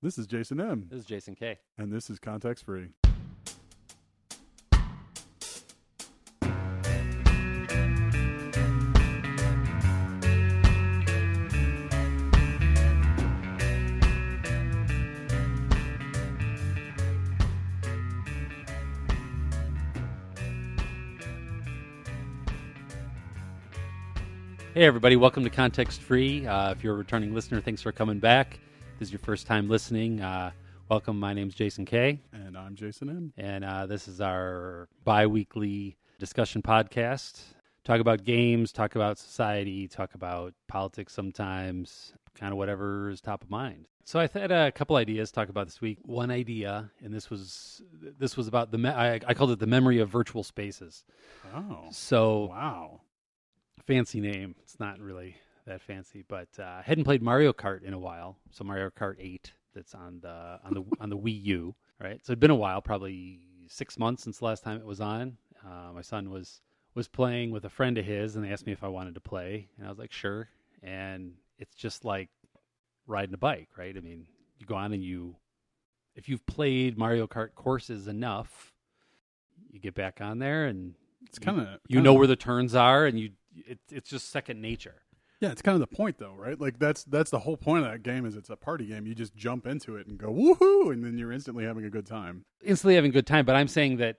This is Jason M. This is Jason K. And this is Context Free. Hey, everybody. Welcome to Context Free. If you're a returning listener, thanks for coming back. If this is your first time listening, welcome. My name's Jason K. And I'm Jason M. And this is our bi-weekly discussion podcast. Talk about games, talk about society, talk about politics sometimes, kind of whatever is top of mind. So I had a couple ideas to talk about this week. One idea, and this was about I called it the memory of virtual spaces. Oh. So Wow. Fancy name. It's not really that fancy, but I hadn't played Mario Kart in a while. So Mario Kart 8, that's on the Wii U, right? So it'd been a while, probably 6 months since the last time it was on. My son was playing with a friend of his, and they asked me if I wanted to play, and I was like, sure. And it's just like riding a bike, right? I mean, you go on and if you've played Mario Kart courses enough, you get back on there and It's kind of you know where the turns are, and it's just second nature. Yeah, it's kind of the point, though, right? Like that's the whole point of that game is it's a party game. You just jump into it and go woohoo, and then you're instantly having a good time. Instantly having a good time, but I'm saying that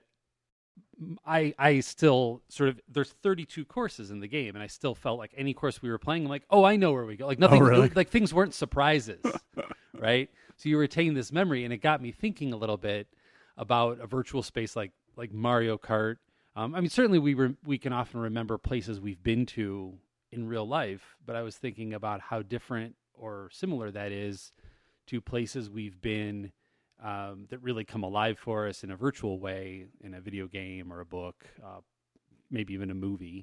I still sort of there's 32 courses in the game, and I still felt like any course we were playing, I'm like, oh, I know where we go. Like nothing, really? like things weren't surprises, right? So you retain this memory, and it got me thinking a little bit about a virtual space like Mario Kart. I mean, certainly we can often remember places we've been to in real life, but I was thinking about how different or similar that is to places we've been that really come alive for us in a virtual way, in a video game or a book, maybe even a movie,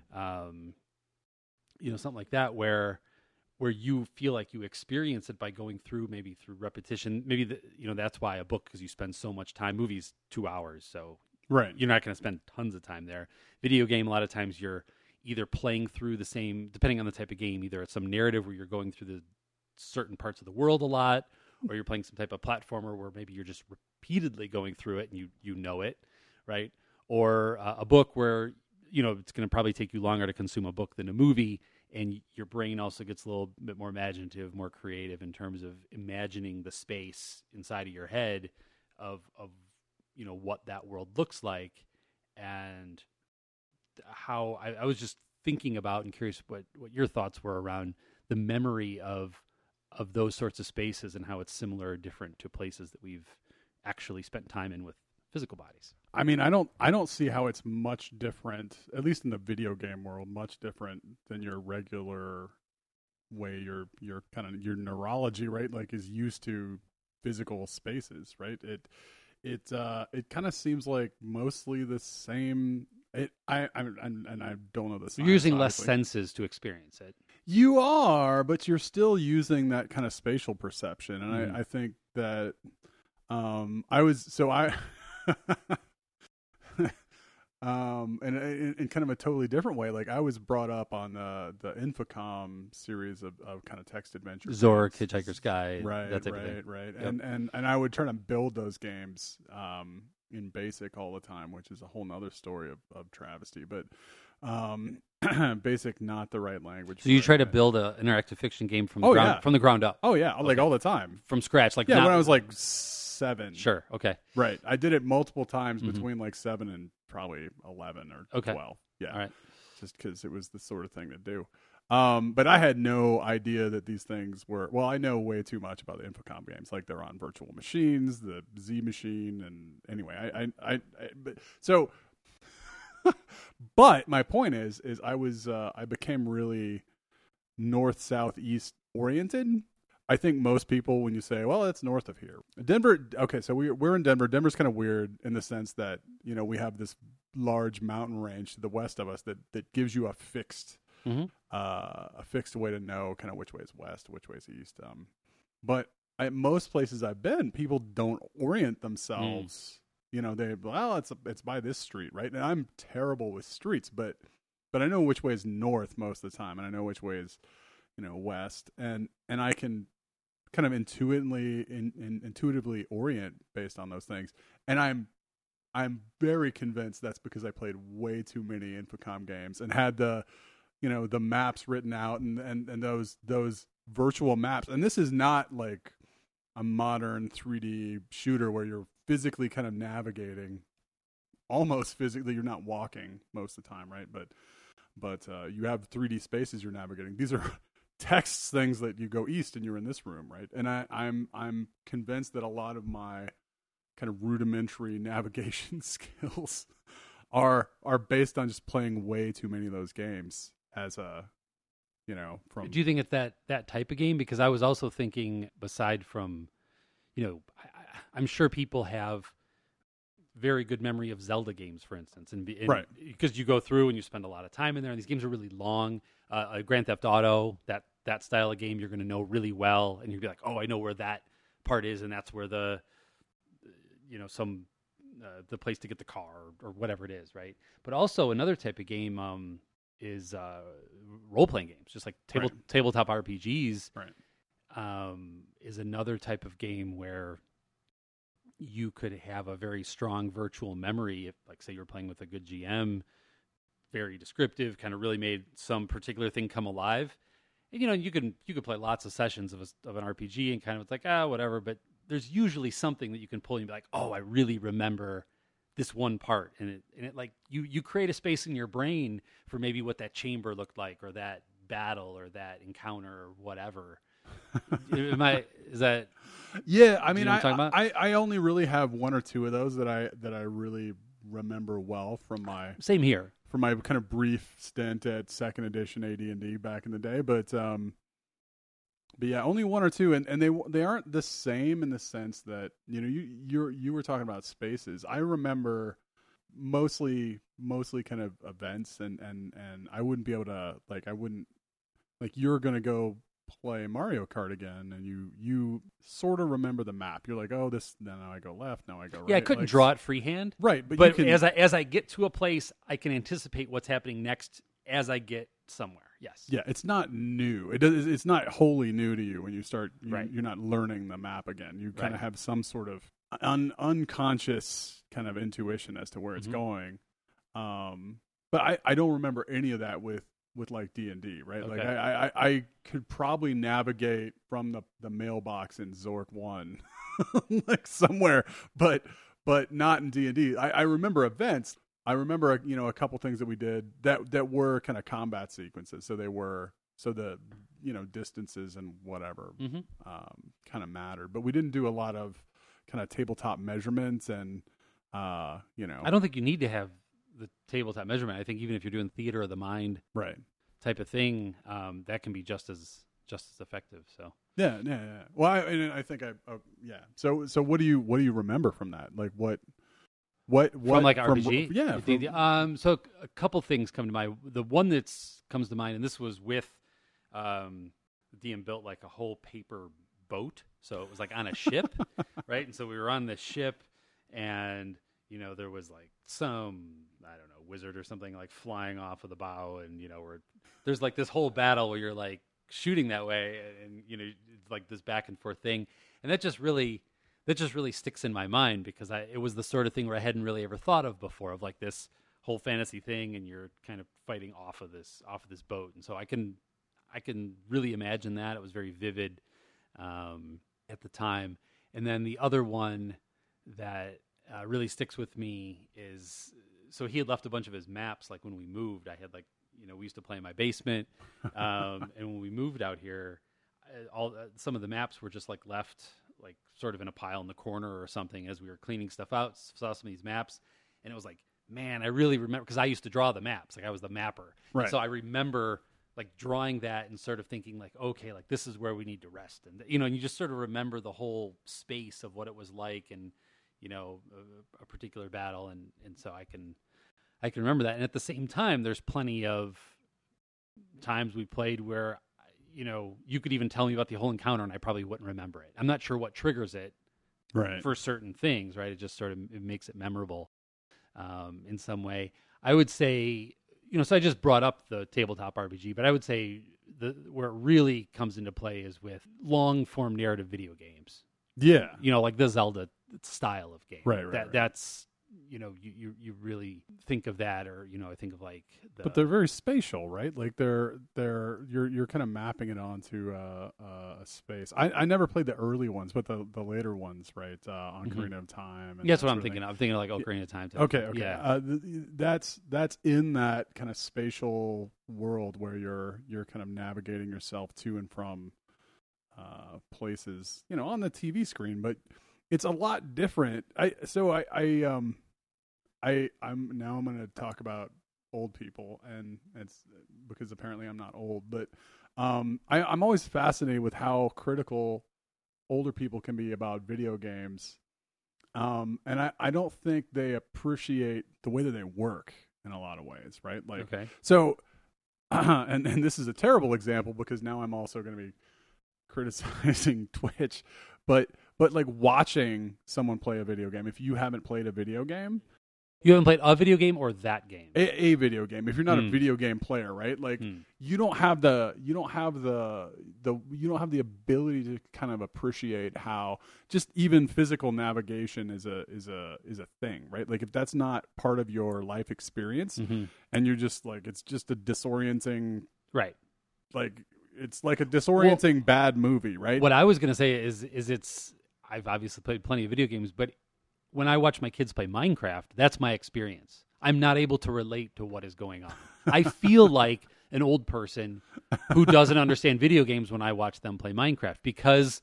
something like that, where you feel like you experience it by going through, maybe through repetition. Maybe that's why a book, because you spend so much time. Movies 2 hours, so. Right. You're not going to spend tons of time there. Video game, a lot of times you're either playing through the same, depending on the type of game, either it's some narrative where you're going through the certain parts of the world a lot, or you're playing some type of platformer where maybe you're just repeatedly going through it and you know it, right? Or a book where, it's going to probably take you longer to consume a book than a movie, and your brain also gets a little bit more imaginative, more creative in terms of imagining the space inside of your head of what that world looks like, and how I was just thinking about and curious what your thoughts were around the memory of those sorts of spaces and how it's similar or different to places that we've actually spent time in with physical bodies. I mean, I don't see how it's much different, at least in the video game world, much different than your regular way your kind of your neurology, right? Like is used to physical spaces, right? It kind of seems like mostly the same. I don't know this. You're using less senses to experience it. You are, but you're still using that kind of spatial perception, and I think that and in kind of a totally different way. Like I was brought up on the Infocom series of kind of text adventure, Zork, Hitchhiker's Guide, right, that type of thing. Right. Yep. And I would try to build those games in BASIC all the time, which is a whole nother story of travesty. But BASIC, not the right language. So you try to build an interactive fiction game from the ground up. Oh yeah, like all the time from scratch. Like when I was like 7. Sure. Okay. Right. I did it multiple times between like 7 and probably 11 or 12. Yeah. All right. Just because it was the sort of thing to do. But I had no idea that these things were. Well, I know way too much about the Infocom games. Like they're on virtual machines, the Z machine, and anyway, But my point is I became really north, south, east oriented. I think most people, when you say, well, it's north of here. Denver, okay, so we're in Denver. Denver's kind of weird in the sense that, we have this large mountain range to the west of us that gives you a fixed way to know kind of which way is west, which way is east. But at most places I've been, people don't orient themselves. It's by this street, right? And I'm terrible with streets, but I know which way is north most of the time, and I know which way is, west, and I can kind of intuitively orient based on those things. And I'm very convinced that's because I played way too many Infocom games and had the maps written out and those virtual maps. And this is not like a modern 3D shooter where you're physically kind of navigating, almost physically. You're not walking most of the time, right? But you have 3D spaces you're navigating. These are text things that you go east and you're in this room, right? And I'm convinced that a lot of my kind of rudimentary navigation skills are based on just playing way too many of those games as a, from. Do you think it's that type of game? Because I was also thinking, aside from, I'm sure people have very good memory of Zelda games, for instance, and right, because you go through and you spend a lot of time in there, and these games are really long. Grand Theft Auto, that style of game, you're going to know really well, and you'll be like, oh, I know where that part is, and that's where the place to get the car or whatever it is, right? But also another type of game is role playing games, just like tabletop RPGs. Right. Is another type of game where you could have a very strong virtual memory if, like, say, you're playing with a good GM, very descriptive, kind of really made some particular thing come alive. And, you could play lots of sessions of an RPG and kind of, it's like, whatever, but there's usually something that you can pull and be like, oh, I really remember this one part. And it like, you create a space in your brain for maybe what that chamber looked like, or that battle, or that encounter, or whatever. Is that? Yeah, I mean, I only really have one or two of those that I really remember well from my same here, from my kind of brief stint at second edition AD&D back in the day. But yeah, only one or two, and they aren't the same in the sense that you were talking about spaces. I remember mostly kind of events, and I wouldn't be able to you're gonna go play Mario Kart again, and you sort of remember the map. You're like, oh, this, now I go left, now I go right. Yeah, I couldn't draw it freehand. Right, but as I get to a place, I can anticipate what's happening next as I get somewhere. Yes. Yeah, it's not new. It's not wholly new to you when you start. Right. You're not learning the map again. You kind of have some sort of unconscious kind of intuition as to where it's going. But I don't remember any of that with like D&D, right? Okay. Like I could probably navigate from the mailbox in Zork 1 like somewhere, but not in D&D. I remember events. I remember a couple things that we did that were kind of combat sequences. So the distances and whatever kind of mattered, but we didn't do a lot of kind of tabletop measurements and I don't think you need to have the tabletop measurement. I think even if you're doing theater of the mind, right, type of thing, that can be just as effective. So yeah. Well, I think yeah. So what do you remember from that? Like what from like RPG? Yeah. So a couple things come to mind. The one that comes to mind, and this was with DM built like a whole paper boat, so it was like on a ship, right? And so we were on the ship, and there was like some, I don't know, wizard or something like flying off of the bow, and there's like this whole battle where you're like shooting that way, and it's like this back and forth thing, and that just really sticks in my mind because it was the sort of thing where I hadn't really ever thought of before, of like this whole fantasy thing, and you're kind of fighting off of this boat, and so I can really imagine that. It was very vivid at the time. And then the other one that really sticks with me is, so he had left a bunch of his maps. Like when we moved, I had we used to play in my basement, and when we moved out here, some of the maps were just like left like sort of in a pile in the corner or something as we were cleaning stuff out. Saw some of these maps, and it was like, man, I really remember, because I used to draw the maps. Like I was the mapper, right? And so I remember like drawing that and sort of thinking like, okay, like this is where we need to rest, and and you just sort of remember the whole space of what it was like, and a particular battle, and so I can remember that. And at the same time, there's plenty of times we played where you could even tell me about the whole encounter and I probably wouldn't remember it. I'm not sure what triggers it, right, for certain things, right? It just sort of makes it memorable in some way. I would say, so I just brought up the tabletop RPG, but I would say where it really comes into play is with long form narrative video games. Yeah. Like the Zelda style of game. Right. That's you really think of that, or I think of like but they're very spatial, right? Like you're kind of mapping it onto a space. I never played the early ones, but the later ones, right? Ocarina of Time. And that's what I'm thinking of. I'm thinking of like Ocarina of Time. Okay. Yeah. That's in that kind of spatial world where you're kind of navigating yourself to and from places, on the TV screen, but it's a lot different. I'm going to talk about old people, and it's because apparently I'm not old, but I'm always fascinated with how critical older people can be about video games, and I don't think they appreciate the way that they work in a lot of ways, right? Like, okay. So, and this is a terrible example because now I'm also going to be criticizing Twitch, but like watching someone play a video game, if you haven't played a video game. You haven't played a video game or that game? A video game. If you're not a video game player, right? Like you don't have the ability to kind of appreciate how just even physical navigation is a thing, right? Like if that's not part of your life experience, and you're just like, it's just a disorienting, right? Like it's like a disorienting bad movie, right? What I was going to say is I've obviously played plenty of video games, but when I watch my kids play Minecraft, that's my experience. I'm not able to relate to what is going on. I feel like an old person who doesn't understand video games when I watch them play Minecraft, because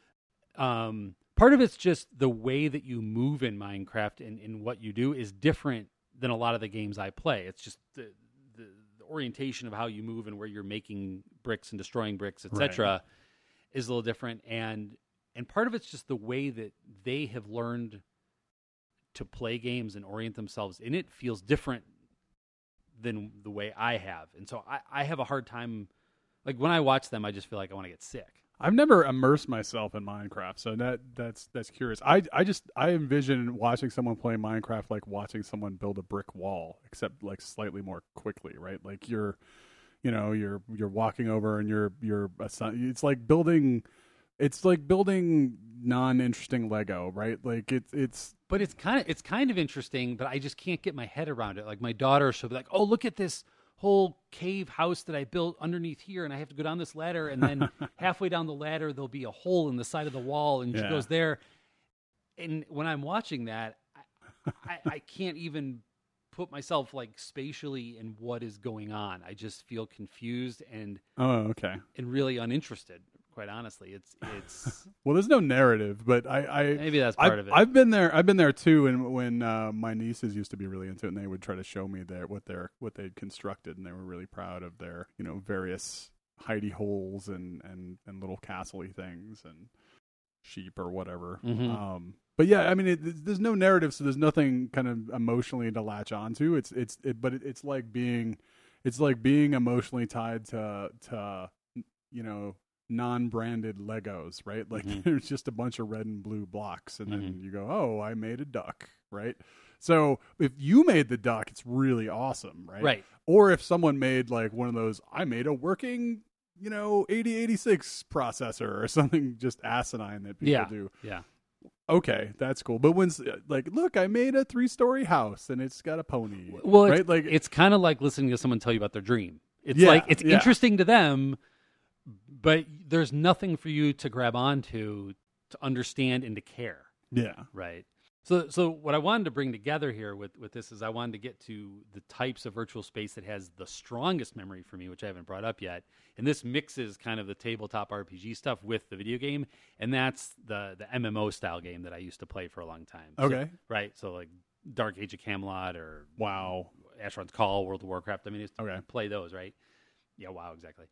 part of it's just the way that you move in Minecraft and what you do is different than a lot of the games I play. It's just the orientation of how you move and where you're making bricks and destroying bricks, etc., is a little different. And part of it's just the way that they have learned to play games and orient themselves in it feels different than the way I have. And so I have a hard time, like when I watch them, I just feel like I want to get sick. I've never immersed myself in Minecraft, so that's curious. I envision watching someone play Minecraft like watching someone build a brick wall, except like slightly more quickly, right? Like you're walking over and it's like building non-interesting Lego, right? Like it's But it's kind of interesting, but I just can't get my head around it. Like my daughter, she'll be like, "Oh, look at this whole cave house that I built underneath here, and I have to go down this ladder, and then halfway down the ladder there'll be a hole in the side of the wall," and she goes there. And when I'm watching that, I can't even put myself like spatially in what is going on. I just feel confused and really uninterested. Quite honestly, it's well, there's no narrative, but maybe that's part of it. I've been there too, and when my nieces used to be really into it, and they would try to show me what they'd constructed, and they were really proud of their various hidey holes and little castle-y things and sheep or whatever. But yeah, I mean, there's no narrative, so there's nothing kind of emotionally to latch onto. But it's like being emotionally tied to non-branded Legos, right? Like there's just a bunch of red and blue blocks, and then you go, "Oh, I made a duck," right? So if you made the duck, it's really awesome, right? Right. Or if someone made like one of those, I made a working, 8086 processor or something just asinine that people do. Yeah. Okay, that's cool. But when like, look, I made a 3-story house and it's got a pony. Well, right? It's kind of like listening to someone tell you about their dream. It's interesting to them, but there's nothing for you to grab onto, to understand, and to care. Yeah. Right. So what I wanted to bring together here with this is I wanted to get to the types of virtual space that has the strongest memory for me, which I haven't brought up yet. And this mixes kind of the tabletop RPG stuff with the video game, and that's the MMO style game that I used to play for a long time. Okay. So like Dark Age of Camelot or WoW, Asheron's Call, World of Warcraft. I mean, I used to play those, right? Yeah, WoW, exactly.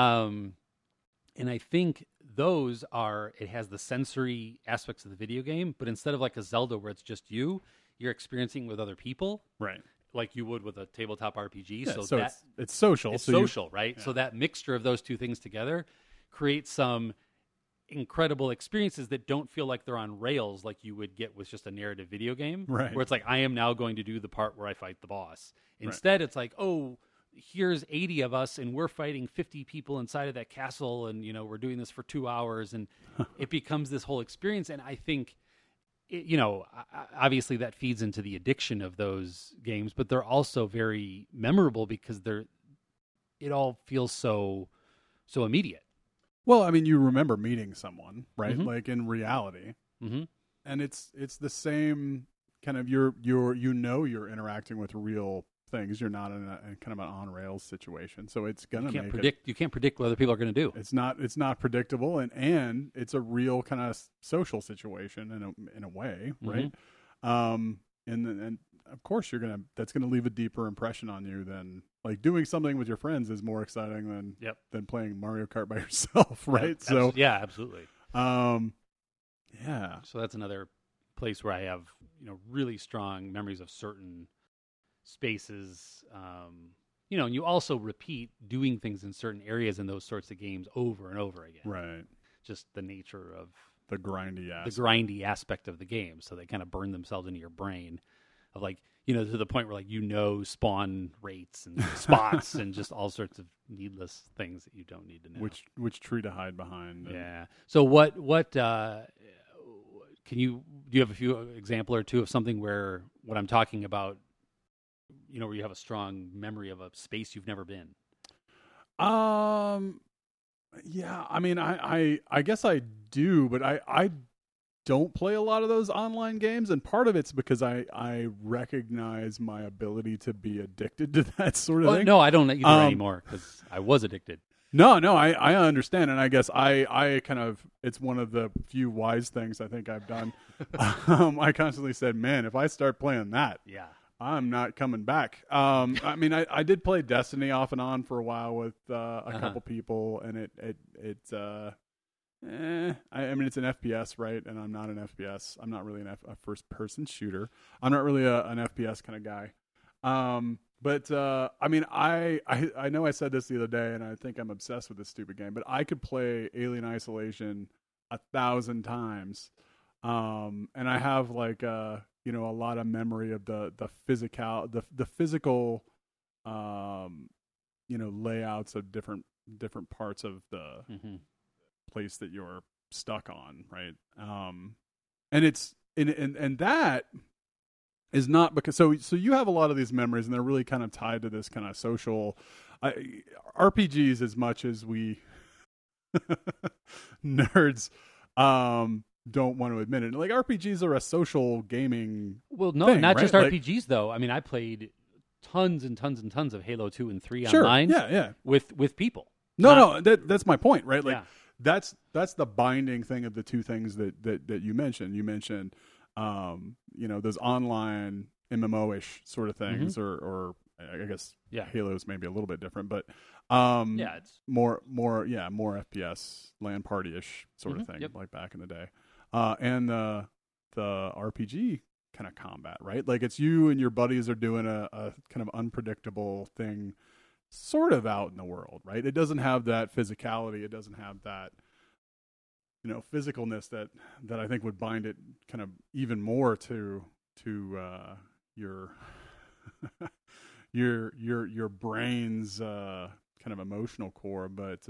And I think it has the sensory aspects of the video game, but instead of like a Zelda where it's just you're experiencing with other people. Right. Like you would with a tabletop RPG. Yeah, so it's social. It's social, right? Yeah. So that mixture of those two things together creates some incredible experiences that don't feel like they're on rails like you would get with just a narrative video game. Right. Where it's like, I am now going to do the part where I fight the boss. Instead, it's like, oh, here's 80 of us and we're fighting 50 people inside of that castle, and we're doing this for 2 hours, and it becomes this whole experience. And I think obviously that feeds into the addiction of those games, but they're also very memorable because it all feels so immediate. Well, I mean, you remember meeting someone, right? Mhm. Like in reality, Mm-hmm. and it's the same kind of you're interacting with real things. You're not in a kind of an on rails situation, so it's gonna You make can't predict what other people are going to do. it's not predictable, and it's a real kind of social situation in a way, right? And of course that's gonna leave a deeper impression on you than like doing something with your friends is more exciting than playing Mario Kart by yourself, right? Yeah, absolutely. Yeah. So that's another place where I have really strong memories of certain spaces. And you also repeat doing things in certain areas in those sorts of games over and over again. Right. Just the nature of The grindy aspect of the game. So they kind of burn themselves into your brain of like, to the point where like, spawn rates and spots and just all sorts of needless things that you don't need to know. Which tree to hide behind. Yeah. So what do you have a few example or two of something where what I'm talking about, where you have a strong memory of a space you've never been? Yeah, I mean, I guess I do, but I don't play a lot of those online games, and part of it's because I recognize my ability to be addicted to that sort of thing. No, I don't either anymore because I was addicted. No, I understand, and I guess I kind of, it's one of the few wise things I think I've done. I constantly said, man, if I start playing that, yeah, I'm not coming back. I mean, I did play Destiny off and on for a while with a couple people, and I mean, it's an FPS, right? And I'm not an FPS. I'm not really a first-person shooter. I'm not really an FPS kind of guy. But I mean, I know I said this the other day, and I think I'm obsessed with this stupid game. But I could play Alien Isolation 1,000 times, and I have like a lot of memory of the physical layouts of different parts of the place that you're stuck on, right? And it's and that is not because so you have a lot of these memories, and they're really kind of tied to this kind of social RPGs as much as we nerds don't want to admit it. Like RPGs are a social gaming. Well, no, thing, not right? just RPGs though. I mean, I played tons and tons and tons of Halo 2 and 3 online. Yeah. With people. No, that's my point, right? Like yeah. that's the binding thing of the two things that you mentioned. You mentioned those online MMO-ish sort of things, or I guess Halo's maybe a little bit different, but it's more FPS LAN party-ish sort of thing, like back in the day. And the RPG kind of combat, right? Like it's you and your buddies are doing a kind of unpredictable thing sort of out in the world, right? It doesn't have that physicality. It doesn't have that physicalness that I think would bind it kind of even more to your your brain's kind of emotional core. But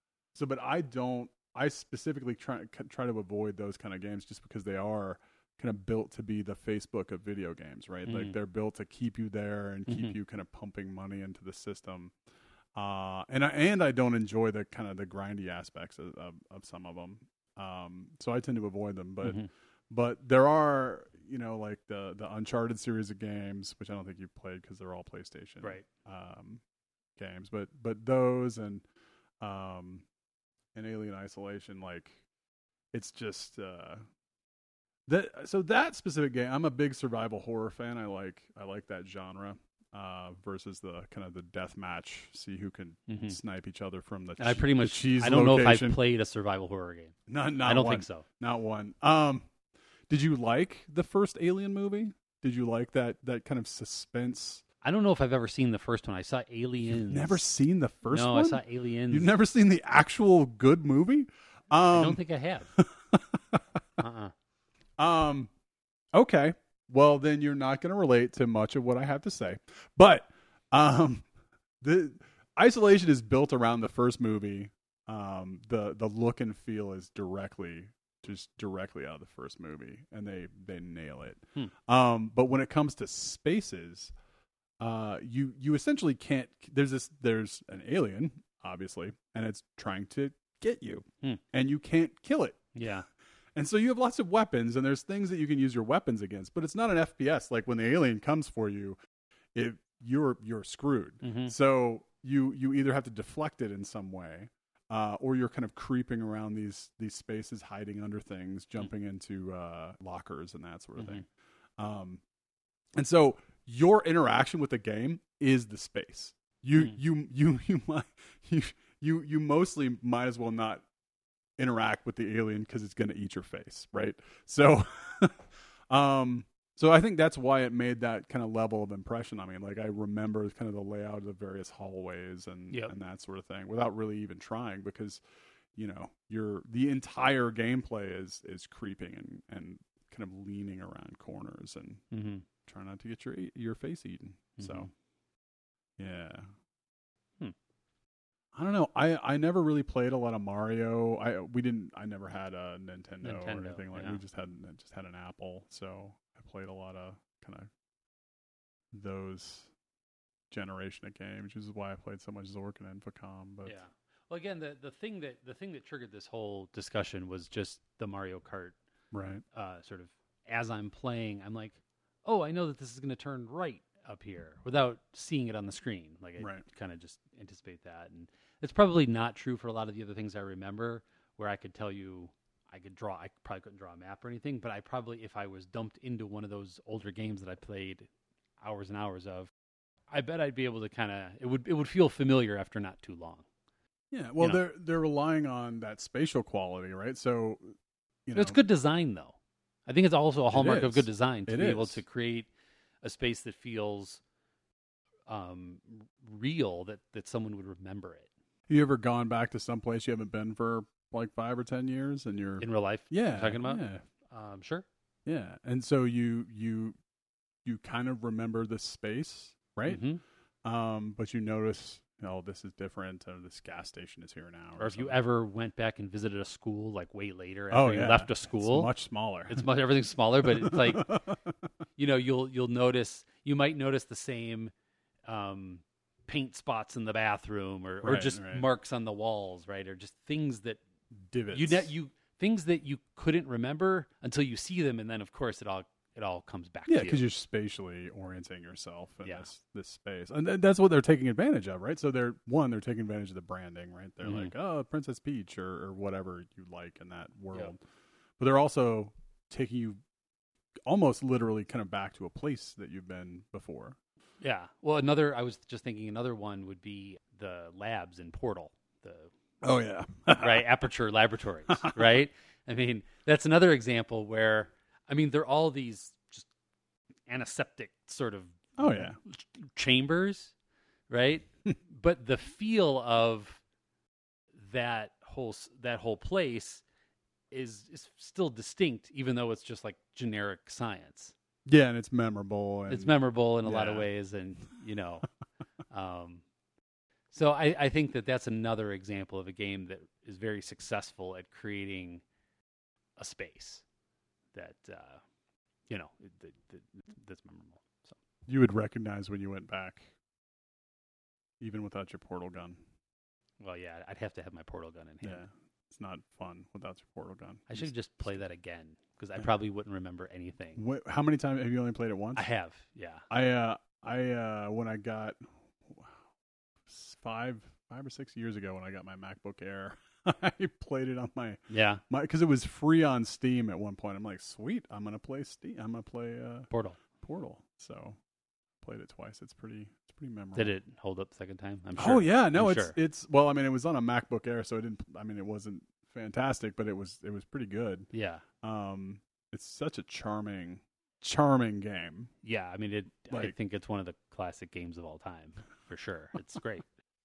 I specifically try to avoid those kind of games just because they are kind of built to be the Facebook of video games, right? Like they're built to keep you there and keep you kind of pumping money into the system. And I don't enjoy the kind of the grindy aspects of some of them. So I tend to avoid them, but there are, like the Uncharted series of games, which I don't think you've played because they're all PlayStation games, but those and Alien Isolation, like it's just that specific game. I'm a big survival horror fan. I like that genre. Versus the kind of the death match, see who can snipe each other from the. I pretty much. Cheese I don't know location. if I've played a survival horror game. Not I don't one. think so. Not one. Did you like the first Alien movie? Did you like that kind of suspense? I don't know if I've ever seen the first one. I saw Aliens. You've never seen the first one? No, I saw Aliens. You've never seen the actual good movie? I don't think I have. Okay. Well, then you're not going to relate to much of what I have to say. But The Isolation is built around the first movie. The look and feel is directly out of the first movie, and they nail it. But when it comes to spaces, you essentially can't. There's an alien, obviously, and it's trying to get you, and you can't kill it. Yeah. And so you have lots of weapons, and there's things that you can use your weapons against. But it's not an FPS. Like when the alien comes for you, you're screwed. Mm-hmm. So you either have to deflect it in some way, or you're kind of creeping around these spaces, hiding under things, jumping into lockers and that sort of thing. And so your interaction with the game is the space. You mostly might as well not interact with the alien because it's going to eat your face, right? So so I think that's why it made that kind of level of impression. I mean, like I remember kind of the layout of the various hallways and that sort of thing without really even trying, because the entire gameplay is creeping and kind of leaning around corners and trying not to get your face eaten. So yeah. I don't know. I never really played a lot of Mario. I never had a Nintendo or anything like. We just had an Apple, so I played a lot of kind of those generation of games, which is why I played so much Zork and Infocom. But yeah, well, again, the thing that triggered this whole discussion was just the Mario Kart, right? Sort of as I'm playing, I'm like, oh, I know that this is going to turn right up here without seeing it on the screen. Like I kind of just anticipate that, and it's probably not true for a lot of the other things I remember, where I could tell you I probably couldn't draw a map or anything, but I probably, if I was dumped into one of those older games that I played hours and hours of, I bet I'd be able to kind of, it would feel familiar after not too long. Yeah, well, they're relying on that spatial quality, right? So it's good design, though. I think it's also a hallmark of good design to be able to create a space that feels real, that someone would remember it. You ever gone back to some place you haven't been for like 5 or 10 years, and you're in real life? Yeah, you're talking about? Yeah. Sure. Yeah, and so you kind of remember the space, right? But you notice, this is different. This gas station is here now. Or if you ever went back and visited a school like way later after you left a school, it's much smaller. Everything's smaller, but it's like you'll notice, you might notice the same paint spots in the bathroom, or just marks on the walls, right? Or just things that divots. Things that you couldn't remember until you see them, and then of course it all comes back to you. Yeah, because you're spatially orienting yourself in this space. And that's what they're taking advantage of, right? So they're taking advantage of the branding, right? They're like, oh, Princess Peach or whatever you like in that world. Yep. But they're also taking you almost literally kind of back to a place that you've been before. Yeah. Well, I was just thinking another one would be the labs in Portal. Right? Aperture Laboratories, right? I mean, that's another example where, they're all these just antiseptic sort of chambers, right? But the feel of that whole place is still distinct, even though it's just like generic science. Yeah, and it's memorable. It's memorable in a lot of ways, and so I think that's another example of a game that is very successful at creating a space that that's memorable. So you would recognize when you went back, even without your portal gun. Well, yeah, I'd have to have my portal gun in hand. Yeah, it's not fun without your portal gun. I should just play that again, because I probably wouldn't remember anything. How many times have you only played it once? I have, yeah. I when I got 5 or 6 years ago, when I got my MacBook Air, I played it on my because it was free on Steam at one point. I'm like, sweet, I'm gonna play Portal. So played it twice. It's pretty memorable. Did it hold up the second time? I'm sure. Oh yeah, no, I'm it's well, it was on a MacBook Air, so it wasn't fantastic, but it was pretty good. Yeah. It's such a charming game. Yeah, I think it's one of the classic games of all time for sure. It's great.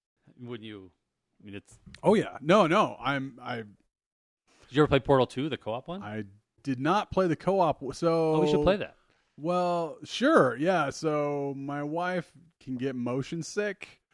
It's. Oh yeah, no. Did you ever play Portal 2, the co-op one? I did not play the co-op. So we should play that. Well, sure, yeah. So my wife can get motion sick,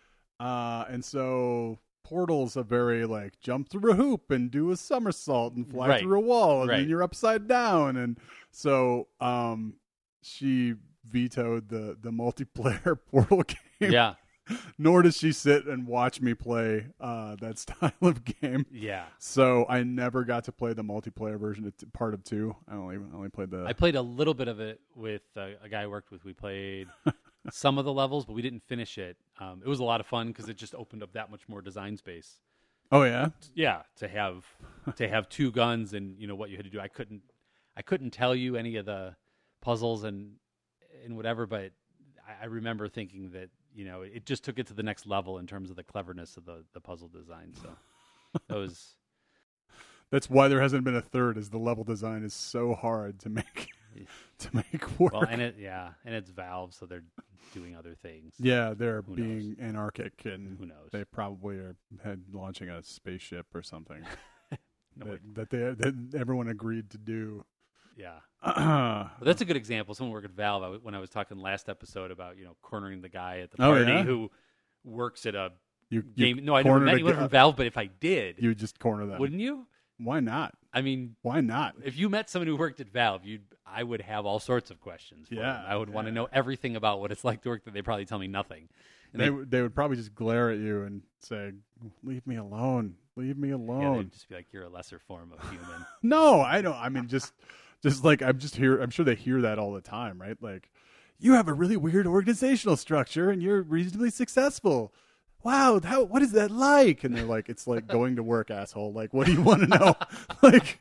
And so Portal's a very like jump through a hoop and do a somersault and fly Right. through a wall and Right. then you're upside down. And so she vetoed the multiplayer Portal game. Yeah. Nor does she sit and watch me play that style of game. Yeah. So I never got to play the multiplayer version of part of 2. I only played the. I played a little bit of it with a guy I worked with. We played some of the levels, but we didn't finish it. It was a lot of fun because it just opened up that much more design space. Oh yeah. Yeah, to have 2 guns and what you had to do. I couldn't tell you any of the puzzles and whatever, but I remember thinking that it just took it to the next level in terms of the cleverness of the puzzle design. So that was. That's why there hasn't been a third, is the level design is so hard to make work. Well, and it's Valve, so they're doing other things. Yeah, they're Who being anarchic, and Who knows? they probably are launching a spaceship or something No, that everyone agreed to do. yeah. Oh Well, that's a good example. Someone worked at Valve. When I was talking last episode about cornering the guy at the Oh, party yeah? who works at a you game. No, I never cornered met a anyone guy- from Valve, but if I did, You just corner them. wouldn't you? Why not? I mean, Why not? if you met someone who worked at Valve, I would have all sorts of questions. For Yeah, them. I would want to yeah. know everything about what it's like to work there. They probably tell me nothing. And They would probably just glare at you and say, "Leave me alone. Leave me yeah, alone." they'd just be like, "You're a lesser form of human." No, I don't. I mean, just like I'm sure they hear that all the time, right? Like, you have a really weird organizational structure and you're reasonably successful. Wow, what is that like? And they're like, it's like going to work, asshole. Like, what do you want to know? Like,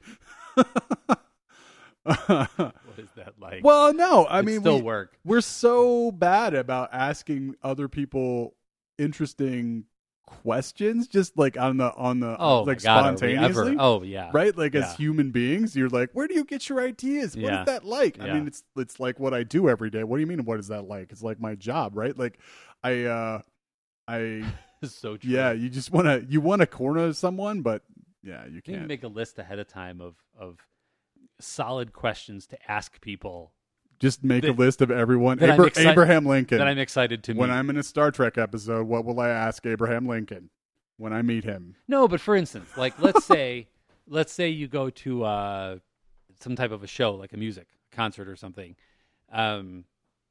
What is that like? well, no, I It'd mean, still work. we're so bad about asking other people interesting questions, just like on the Oh, like my God, are we ever? spontaneously. Oh, yeah. Right, like Yeah. as human beings, you're like, where do you get your ideas? What Yeah. is that like? I Yeah. mean, it's like what I do every day. What do you mean? What is that like? It's like my job, right? Like, I It's so true. yeah, you just want to corner someone, but yeah, you You can can't. make a list ahead of time of solid questions to ask people Just make a that- list of everyone. that I'm excited- Abraham Lincoln. that I'm excited to meet. When I'm in a Star Trek episode, what will I ask Abraham Lincoln when I meet him? No, but for instance, like let's say you go to some type of a show, like a music concert or something, and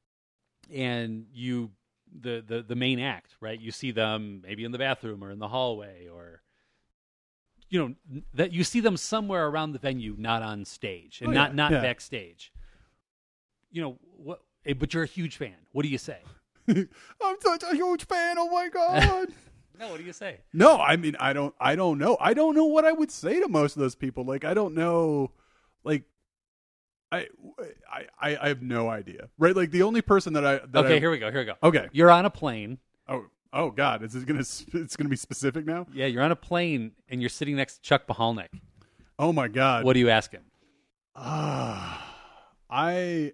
you the main act, right? You see them maybe in the bathroom or in the hallway, or that you see them somewhere around the venue, not on stage and Oh, not yeah. backstage. What? But you're a huge fan. What do you say? I'm such a huge fan. Oh my god. No, what do you say? No, I mean, I don't know. I don't know what I would say to most of those people. Like, I don't know. Like, I have no idea. Right? Like, the only person Here we go. Okay. You're on a plane. Oh God, it's gonna be specific now? Yeah, you're on a plane and you're sitting next to Chuck Pahalnik. Oh my God. What do you ask him? I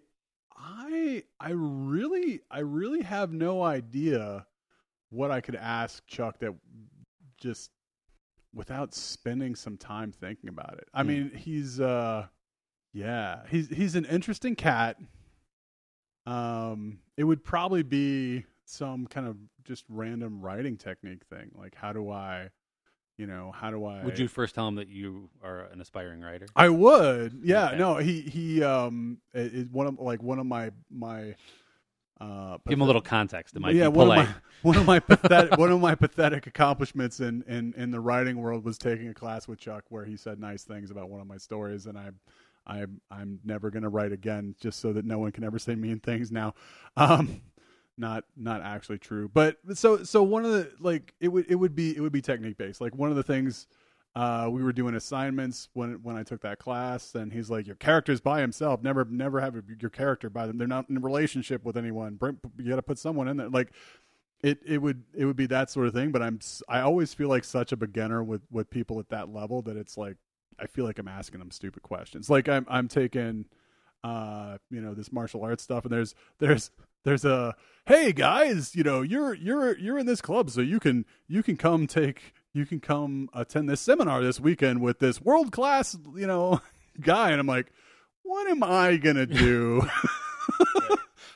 really have no idea what I could ask Chuck that just without spending some time thinking about it. I mean, he's an interesting cat. It would probably be some kind of just random writing technique thing. Like, how do I Would you first tell him that you are an aspiring writer? I would. Yeah. Okay. No, he is one of my Give him a little context. It might yeah, be polite. one of my pathetic accomplishments in the writing world was taking a class with Chuck where he said nice things about one of my stories, and I'm never going to write again just so that no one can ever say mean things now. Not actually true, but so one of the, like, it would be technique based. Like, one of the things we were doing assignments when I took that class, and he's like, your character's by himself. Never have your character by them. They're not in a relationship with anyone. You got to put someone in there. Like, it would be that sort of thing. But I always feel like such a beginner with people at that level that it's like I feel like I'm asking them stupid questions. Like, I'm taking this martial arts stuff, and there's a, hey guys, you're in this club, so you can come attend this seminar this weekend with this world class guy, and I'm like, what am I gonna do?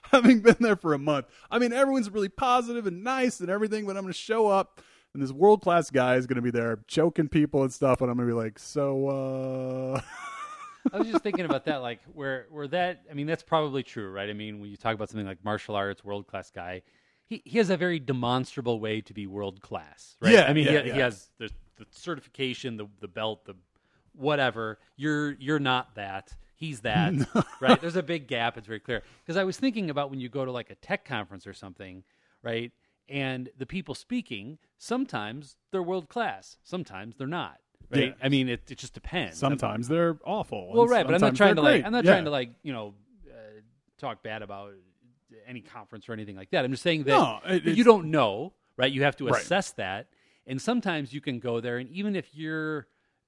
having been there for a month. I mean, everyone's really positive and nice and everything, but I'm going to show up and this world-class guy is going to be there choking people and stuff, and I'm going to be like, so, I was just thinking about that, like where that. I mean, that's probably true, right? I mean, when you talk about something like martial arts, world-class guy, he has a very demonstrable way to be world-class, right? Yeah, I mean, yeah, he yeah. has the certification, the belt, the whatever. You're not that. He's that, right? There's a big gap. It's very clear. Because I was thinking about when you go to like a tech conference or something, right? And the people speaking, sometimes they're world class, sometimes they're not. Right? Yeah. I mean, it just depends. sometimes they're awful. Well, and right, but I'm not sometimes trying to they're like, great. I'm not Yeah. trying to like, talk bad about any conference or anything like that. I'm just saying that, No, that you it's- don't know, right? You have to Right. assess that, and sometimes you can go there, and even if you're,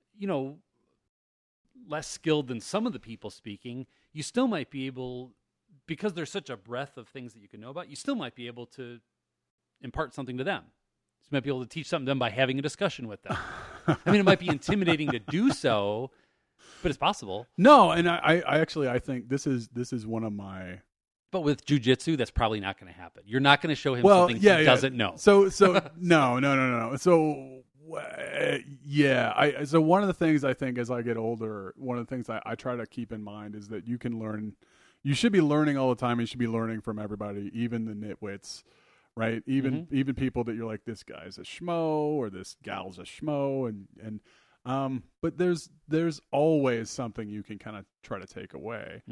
less skilled than some of the people speaking, you still might be able, because there's such a breadth of things that you can know about, you still might be able to impart something to them. You might be able to teach something to them by having a discussion with them. I mean, it might be intimidating to do so, but it's possible. No, and I think this is one of my But with jujitsu, that's probably not going to happen. You're not going to show him well, something yeah, he yeah. doesn't know. So no. So yeah, so one of the things I think as I get older, one of the things I try to keep in mind is that you can learn. You should be learning all the time. You should be learning from everybody, even the nitwits, right? Even people that you're like, this guy's a schmo or this gal's a schmo, and but there's always something you can kind of try to take away.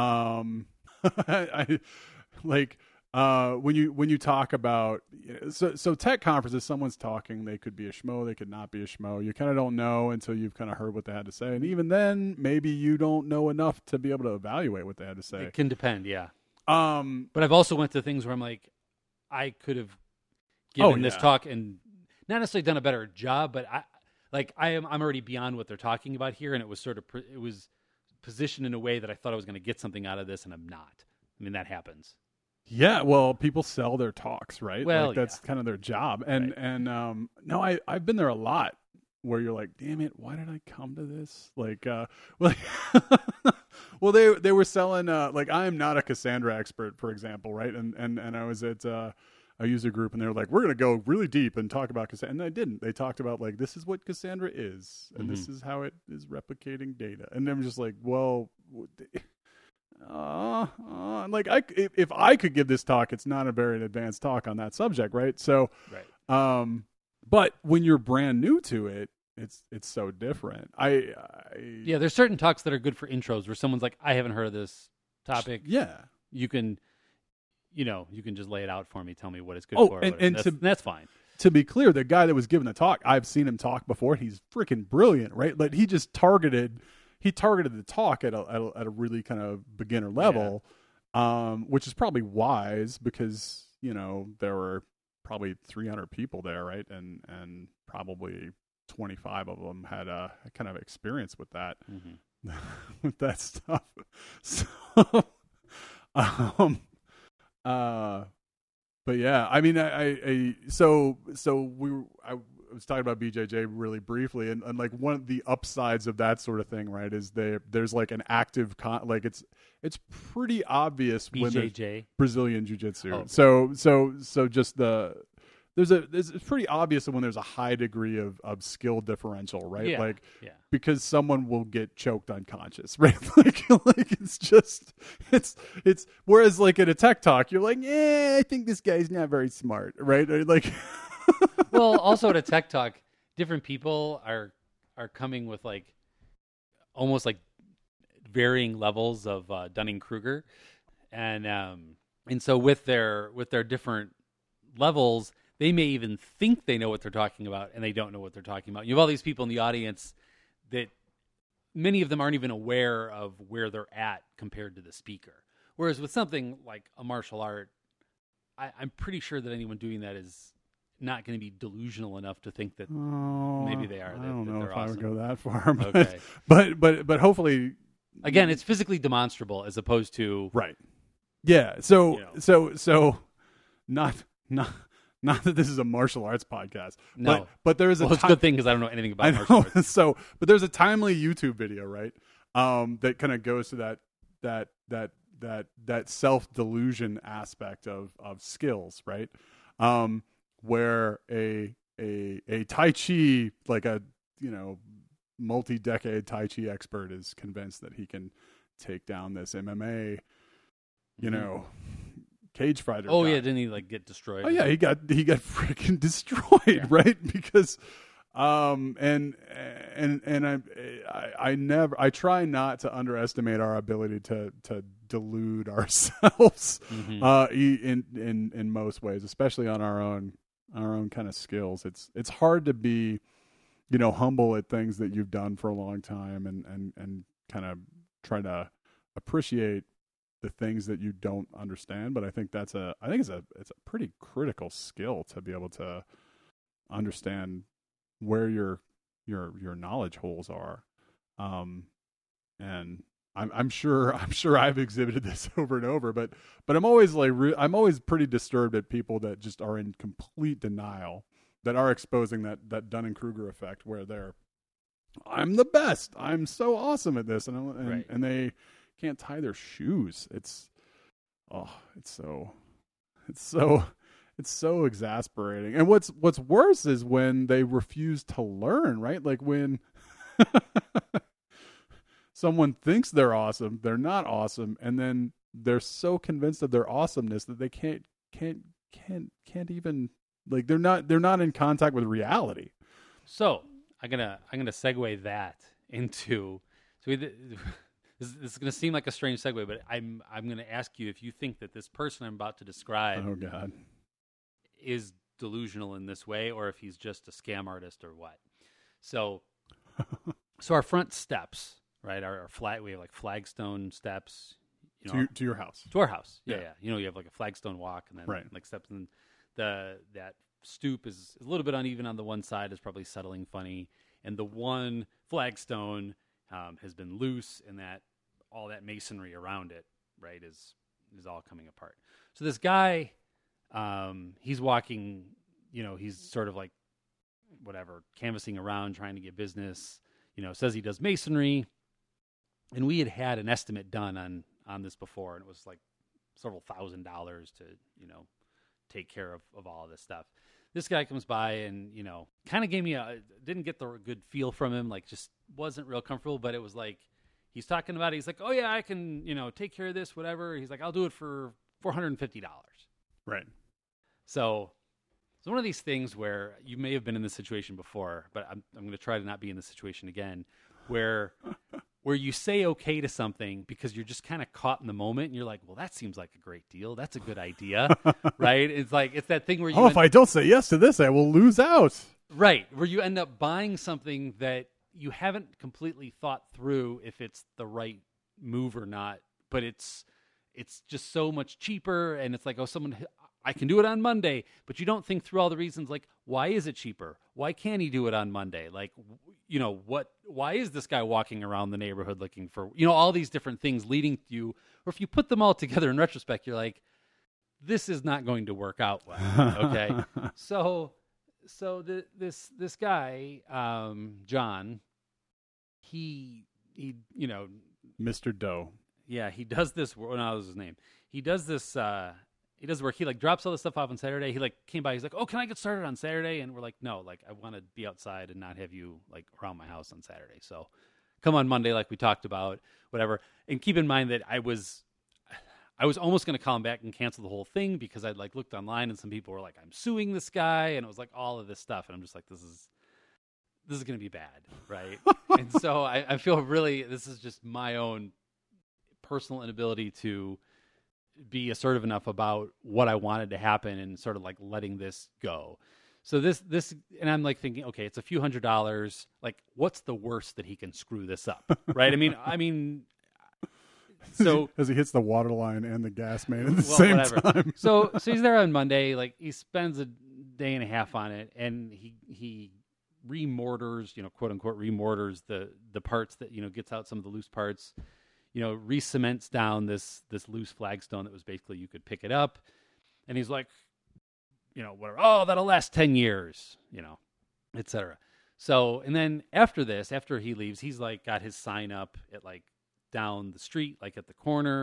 I like when you talk about so tech conferences, someone's talking, they could be a schmo, they could not be a schmo. You kind of don't know until you've kind of heard what they had to say, and even then, maybe you don't know enough to be able to evaluate what they had to say. It can depend, yeah. Um, But I've also went to things where I'm like, I could have given this yeah. talk and not necessarily done a better job, but I'm already beyond what they're talking about here, and it was it was positioned in a way that I thought I was going to get something out of this, and I'm not. I mean, that happens. Yeah, well, people sell their talks, right? Well, like that's kind of their job. And no, I've been there a lot where you're like, damn it, why did I come to this? Like, well, they were selling like I am not a Cassandra expert, for example, right? And I was at a user group and they were like, we're gonna go really deep and talk about Cassandra, and I didn't. They talked about like this is what Cassandra is, and this is how it is replicating data, and I'm just like, well. Like if I could give this talk, it's not a very advanced talk on that subject, right? So, Right. But when you're brand new to it, it's so different. Yeah, there's certain talks that are good for intros where someone's like, I haven't heard of this topic. Yeah. You can just lay it out for me, tell me what it's good Oh, for. and that's fine. To be clear, the guy that was giving the talk, I've seen him talk before. He's freaking brilliant, right? Like he just targeted the talk at a really kind of beginner level, which is probably wise because there were probably 300 people there, right? And probably 25 of them had a kind of experience with that with that stuff. So, but yeah, I mean, I was talking about BJJ really briefly, and like one of the upsides of that sort of thing, right, is there's like an active like it's pretty obvious when there's BJJ. Brazilian Jiu-Jitsu. Oh. So just it's pretty obvious when there's a high degree of skill differential, right? Yeah. Like Yeah. because someone will get choked unconscious, right? like it's whereas like at a tech talk, you're like, I think this guy's not very smart, right? Or like Well, also at a tech talk, different people are coming with like almost like varying levels of Dunning-Kruger, and so with their different levels, they may even think they know what they're talking about, and they don't know what they're talking about. You have all these people in the audience that many of them aren't even aware of where they're at compared to the speaker. Whereas with something like a martial art, I'm pretty sure that anyone doing that is not going to be delusional enough to think that maybe they are. I don't know if awesome. I would go that far, Okay. but hopefully, Again, it's physically demonstrable as opposed to right? Yeah. So not that this is a martial arts podcast. No. but there is a Well, it's a good thing because I don't know anything about I martial know. arts. So, but there's a timely YouTube video, right? That kind of goes to that that self delusion aspect of skills, right? Where a Tai Chi, like a multi-decade Tai Chi expert, is convinced that he can take down this MMA, cage fighter. Oh guy. yeah, didn't he like get destroyed? Oh yeah, he got freaking destroyed, right? Because and I try not to underestimate our ability to delude ourselves in most ways, especially on our own kind of skills. It's hard to be humble at things that you've done for a long time and kind of try to appreciate the things that you don't understand. But I think it's a pretty critical skill to be able to understand where your knowledge holes are. And I'm sure I've exhibited this over and over, but I'm always I'm always pretty disturbed at people that just are in complete denial, that are exposing that Dunning-Kruger effect, where I'm the best, I'm so awesome at this, and they can't tie their shoes. It's so exasperating. And what's worse is when they refuse to learn, right? Like when someone thinks they're awesome, they're not awesome, and then they're so convinced of their awesomeness that they can't even, like, they're not in contact with reality. So I'm gonna segue that into this is going to seem like a strange segue, but I'm going to ask you if you think that this person I'm about to describe is delusional in this way, or if he's just a scam artist or what. So our front steps, right? Our flat, we have like flagstone steps. To your house. To our house. Yeah. You have like a flagstone walk and then like steps, and that stoop is a little bit uneven on the one side, is probably settling funny, and the one flagstone has been loose, and that all that masonry around it, right, is all coming apart. So this guy, he's walking, he's sort of like canvassing around, trying to get business, says he does masonry, and we had an estimate done on this before, and it was like several $1,000s to, take care of all of this stuff. This guy comes by and, kind of gave me didn't get the good feel from him, like just wasn't real comfortable, but it was like, he's talking about it. He's like, oh yeah, I can, take care of this, whatever. He's like, I'll do it for $450. Right. So it's one of these things where you may have been in this situation before, but I'm going to try to not be in this situation again, where you say okay to something because you're just kind of caught in the moment, and you're like, well, that seems like a great deal. That's a good idea, right? It's like, it's that thing where you if I don't say yes to this, I will lose out. Right, where you end up buying something that you haven't completely thought through if it's the right move or not, but it's just so much cheaper, and it's like, oh, I can do it on Monday, but you don't think through all the reasons, like, why is it cheaper? Why can't he do it on Monday? Like, why is this guy walking around the neighborhood looking for, all these different things leading to you, or if you put them all together in retrospect, you're like, this is not going to work out well. Okay. So this guy, John, he Mr. Doe. Yeah, he does this. Well, no, that was his name. He does this. He does work. He like drops all this stuff off on Saturday. He like came by. He's like, "Oh, can I get started on Saturday?" And we're like, "No, like I want to be outside and not have you like around my house on Saturday. So come on Monday, like we talked about, whatever." And keep in mind that I was almost going to call him back and cancel the whole thing because I'd like looked online and some people were like, "I'm suing this guy," and it was like all of this stuff, and I'm just like, this is going to be bad, right? And so I feel really, this is just my own personal inability to be assertive enough about what I wanted to happen and sort of like letting this go. So this, and I'm like thinking, okay, it's a few $100s. Like, what's the worst that he can screw this up, right? I mean, so as he hits the water line and the gas main at the same time. So he's there on Monday. Like, he spends a day and a half on it, and he remortars, quote unquote, remortars the parts that, gets out some of the loose parts. Re-cements down this loose flagstone that was basically, you could pick it up. And he's like, whatever. Oh, that'll last 10 years, et cetera. So, and then after he leaves, he's like got his sign up at like down the street, like at the corner.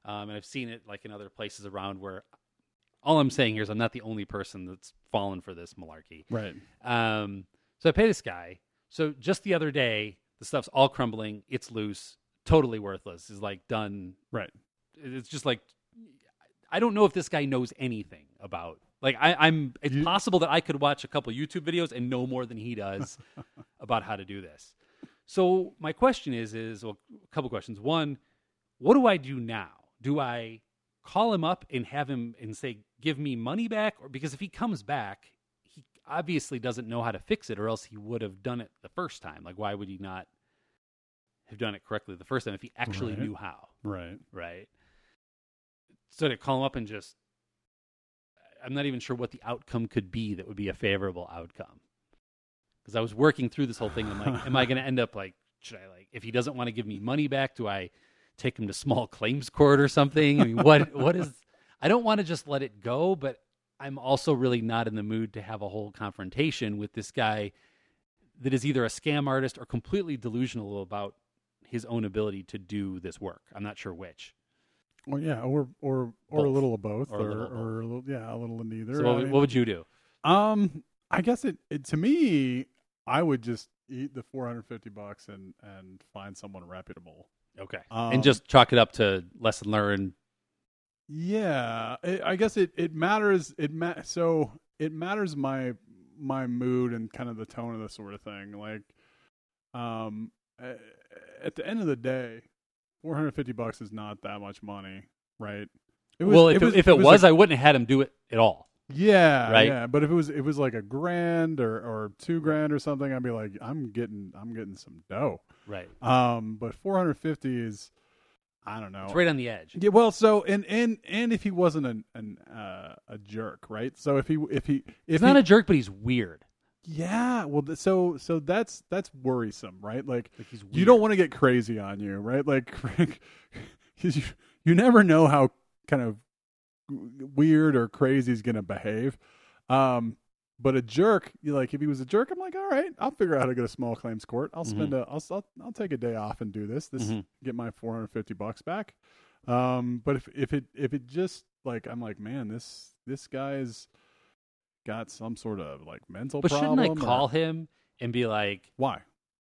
and I've seen it like in other places around where. All I'm saying here is I'm not the only person that's fallen for this malarkey. Right. So I pay this guy. So just the other day, the stuff's all crumbling. It's loose. Totally worthless. Is like done. Right. It's just like I don't know if this guy knows anything about. Like it's possible that I could watch a couple YouTube videos and know more than he does about how to do this. So my question is well, a couple questions. One, what do I do now? Do I call him up and have him and say, give me money back? Or because if he comes back, he obviously doesn't know how to fix it, or else he would have done it the first time. Like, why would he not have done it correctly the first time if he actually knew how? Right. Right. So to call him up and just, I'm not even sure what the outcome could be that would be a favorable outcome. Because I was working through this whole thing. I'm like, am I going to end up like, should I like, if he doesn't want to give me money back, do I take him to small claims court or something? I mean, what is, I don't want to just let it go, but I'm also really not in the mood to have a whole confrontation with this guy that is either a scam artist or completely delusional about his own ability to do this work. I'm not sure which. Well, yeah, or a little of both, or a little of neither. So what would you do? I guess it to me, I would just eat the $450 and find someone reputable. Okay. And just chalk it up to lesson learned. Yeah, I guess it matters. So it matters my mood and kind of the tone of the sort of thing. Like, at the end of the day, $450 is not that much money, right? If it was, I wouldn't have had him do it at all. Yeah, right. Yeah, but if it was like $1,000 or $2,000 or something, I'd be like, I'm getting some dough. Right. But 450 is, I don't know. It's right on the edge. Yeah. Well, so and if he wasn't a jerk, right? So if he's not a jerk, but he's weird. Yeah. Well, so that's worrisome, right? Like he's weird. You don't want to get crazy on you, right? Like, because you never know how kind of weird or crazy he's going to behave. But a jerk, if he was a jerk, I'm like, all right, I'll figure out how to go to small claims court. I'll spend I'll take a day off and do this. Get my $450 back. But if it just like, I'm like, man, this guy's got some sort of like mental problem. But shouldn't I call him and be like, why?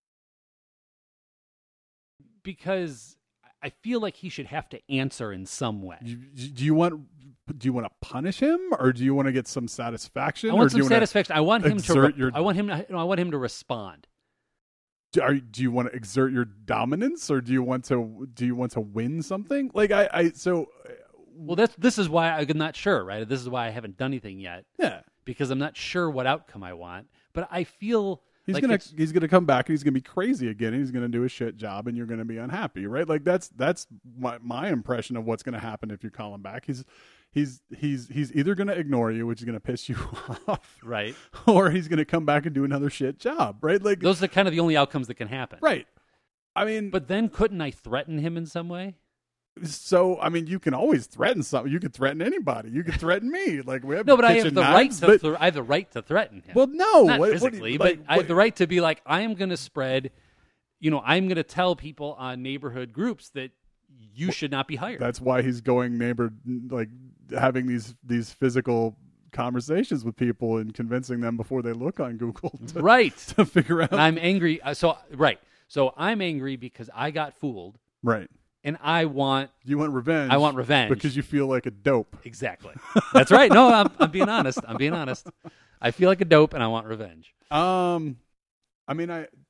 Because I feel like he should have to answer in some way. Do you want to punish him, or do you want to get some satisfaction? I want some satisfaction. I want him to. I want him to respond. Do you want to exert your dominance, or do you want to win something? Like Well, this is why I'm not sure, right? This is why I haven't done anything yet. Yeah, because I'm not sure what outcome I want, but I feel. He's gonna come back and he's gonna be crazy again. And he's gonna do a shit job, and you're gonna be unhappy, right? Like that's my impression of what's gonna happen if you call him back. He's either gonna ignore you, which is gonna piss you off, right? Or he's gonna come back and do another shit job, right? Like those are kind of the only outcomes that can happen, right? I mean, but then couldn't I threaten him in some way? So, I mean, you can always threaten something. You can threaten anybody. You can threaten me. Like we have no, but I have the knives, right I have the right to threaten him. Well, no, not physically, but I have the right to be like, I am going to spread. I'm going to tell people on neighborhood groups that you should not be hired. That's why he's going having these physical conversations with people and convincing them before they look on Google to figure out. And I'm angry. So I'm angry because I got fooled. Right. And you want revenge. I want revenge because you feel like a dope. Exactly. That's right. No, I'm being honest. I feel like a dope, and I want revenge. I mean,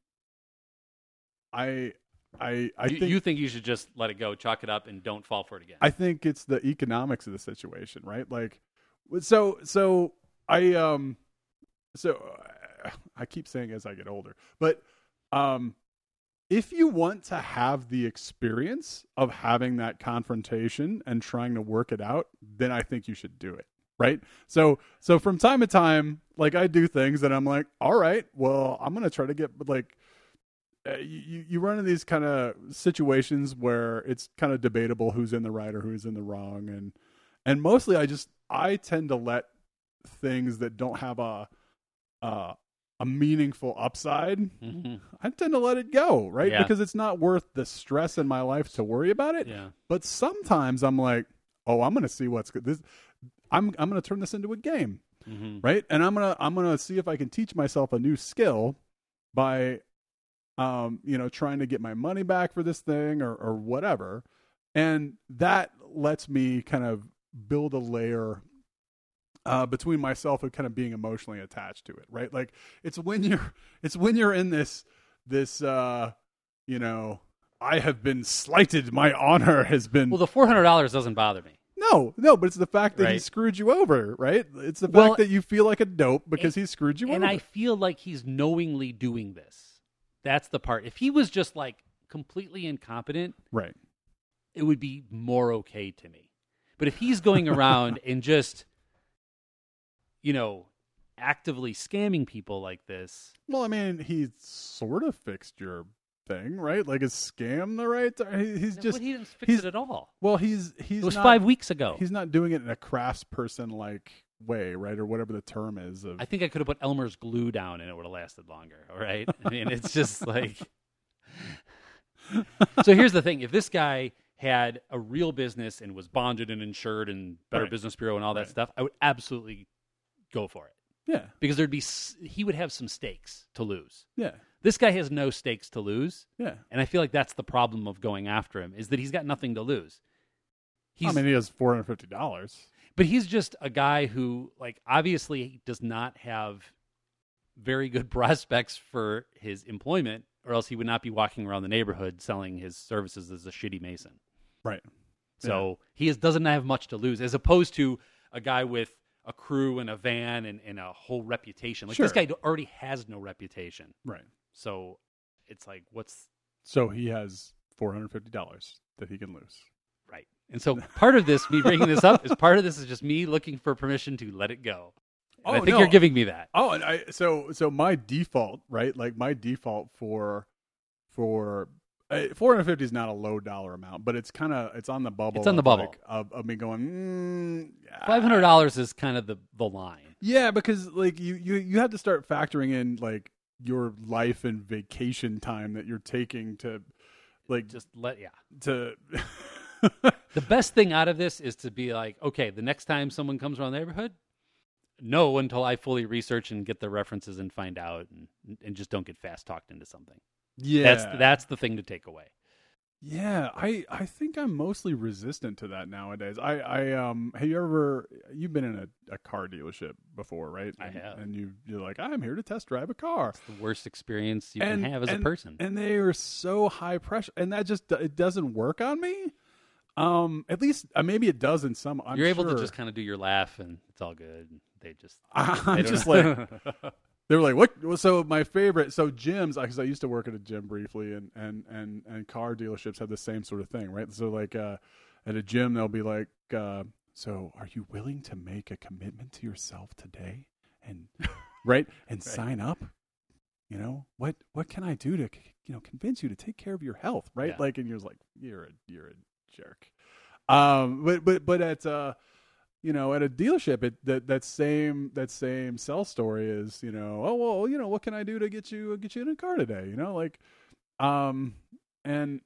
I think you think you should just let it go, chalk it up, and don't fall for it again. I think it's the economics of the situation, right? Like, so I keep saying as I get older, but if you want to have the experience of having that confrontation and trying to work it out, then I think you should do it. Right. So from time to time, like I do things that I'm like, all right, well, I'm going to try to get like, you run into these kind of situations where it's kind of debatable who's in the right or who's in the wrong. And mostly I tend to let things that don't have a a meaningful upside, Mm-hmm. I tend to let it go, right? Yeah. Because it's not worth the stress in my life to worry about it. Yeah. But sometimes I'm like, oh, I'm going to see what's good. I'm going to turn this into a game, Mm-hmm. right? And I'm going to see if I can teach myself a new skill by trying to get my money back for this thing or whatever. And that lets me kind of build a layer between myself and kind of being emotionally attached to it, right? Like it's when you're in this I have been slighted, my honor has been. Well, the $400 doesn't bother me. No, but it's the fact that he Right. screwed you over, right? It's the Well, fact that you feel like a dope because he screwed you over. And I feel like he's knowingly doing this. That's the part. If he was just like completely incompetent, right. it would be more okay to me. But if he's going around and just, actively scamming people like this, Well, I mean, he sort of fixed your thing, right? Like, is scam the right? He's just but he didn't fix it at all. well, he's It was not, 5 weeks ago. He's not doing it in a craftsperson like way, right, or whatever the term is. I think I could have put Elmer's glue down and it would have lasted longer. All right. I mean, it's just like. So here's the thing: if this guy had a real business and was bonded and insured and Better Right. Business Bureau and all that Right. stuff, I would absolutely go for it yeah, because he would have some stakes to lose. yeah, This guy has no stakes to lose, yeah. and I feel like that's the problem of going after him is that he's got nothing to lose. I mean, he has $450. But he's just a guy who, like, obviously does not have very good prospects for his employment, or else he would not be walking around the neighborhood selling his services as a shitty mason. Right. So he doesn't have much to lose, as opposed to a guy with a crew and a van and a whole reputation. Like, Sure. this guy already has no reputation. Right. So it's like, what's So he has $450 that he can lose. right? And so part of this, me bringing this up, is just me looking for permission to let it go. And I think you're giving me that. Oh, and so my default, right? Like my default for 450 is not a low dollar amount, but it's on the bubble. It's on the bubble. like, of me going $500 is kind of the line. Yeah, because like you have to start factoring in like your life and vacation time that you're taking to like Just to. The best thing out of this is to be like, okay, the next time someone comes around the neighborhood, no until I fully research and get the references and find out, and just don't get fast talked into something. Yeah, That's the thing to take away. Yeah, I think I'm mostly resistant to that nowadays. You've been in a car dealership before, right? I have. And you're like, I'm here to test drive a car. It's the worst experience you can have as a person. And they are so high pressure, and that just it doesn't work on me. At least maybe it does in some. You're able to sure. just kind of do your laugh, and it's all good. They I'm don't just know. like they were like, what? So my favorite, gyms, because I used to work at a gym briefly, and car dealerships have the same sort of thing, right? So like at a gym, they'll be like, so are you willing to make a commitment to yourself today, and right, and sign up? What can I do to convince you to take care of your health, right? Yeah. Like, and you're like, you're a jerk. But at at a dealership, that same sell story is, oh well, what can I do to get you in a car today? And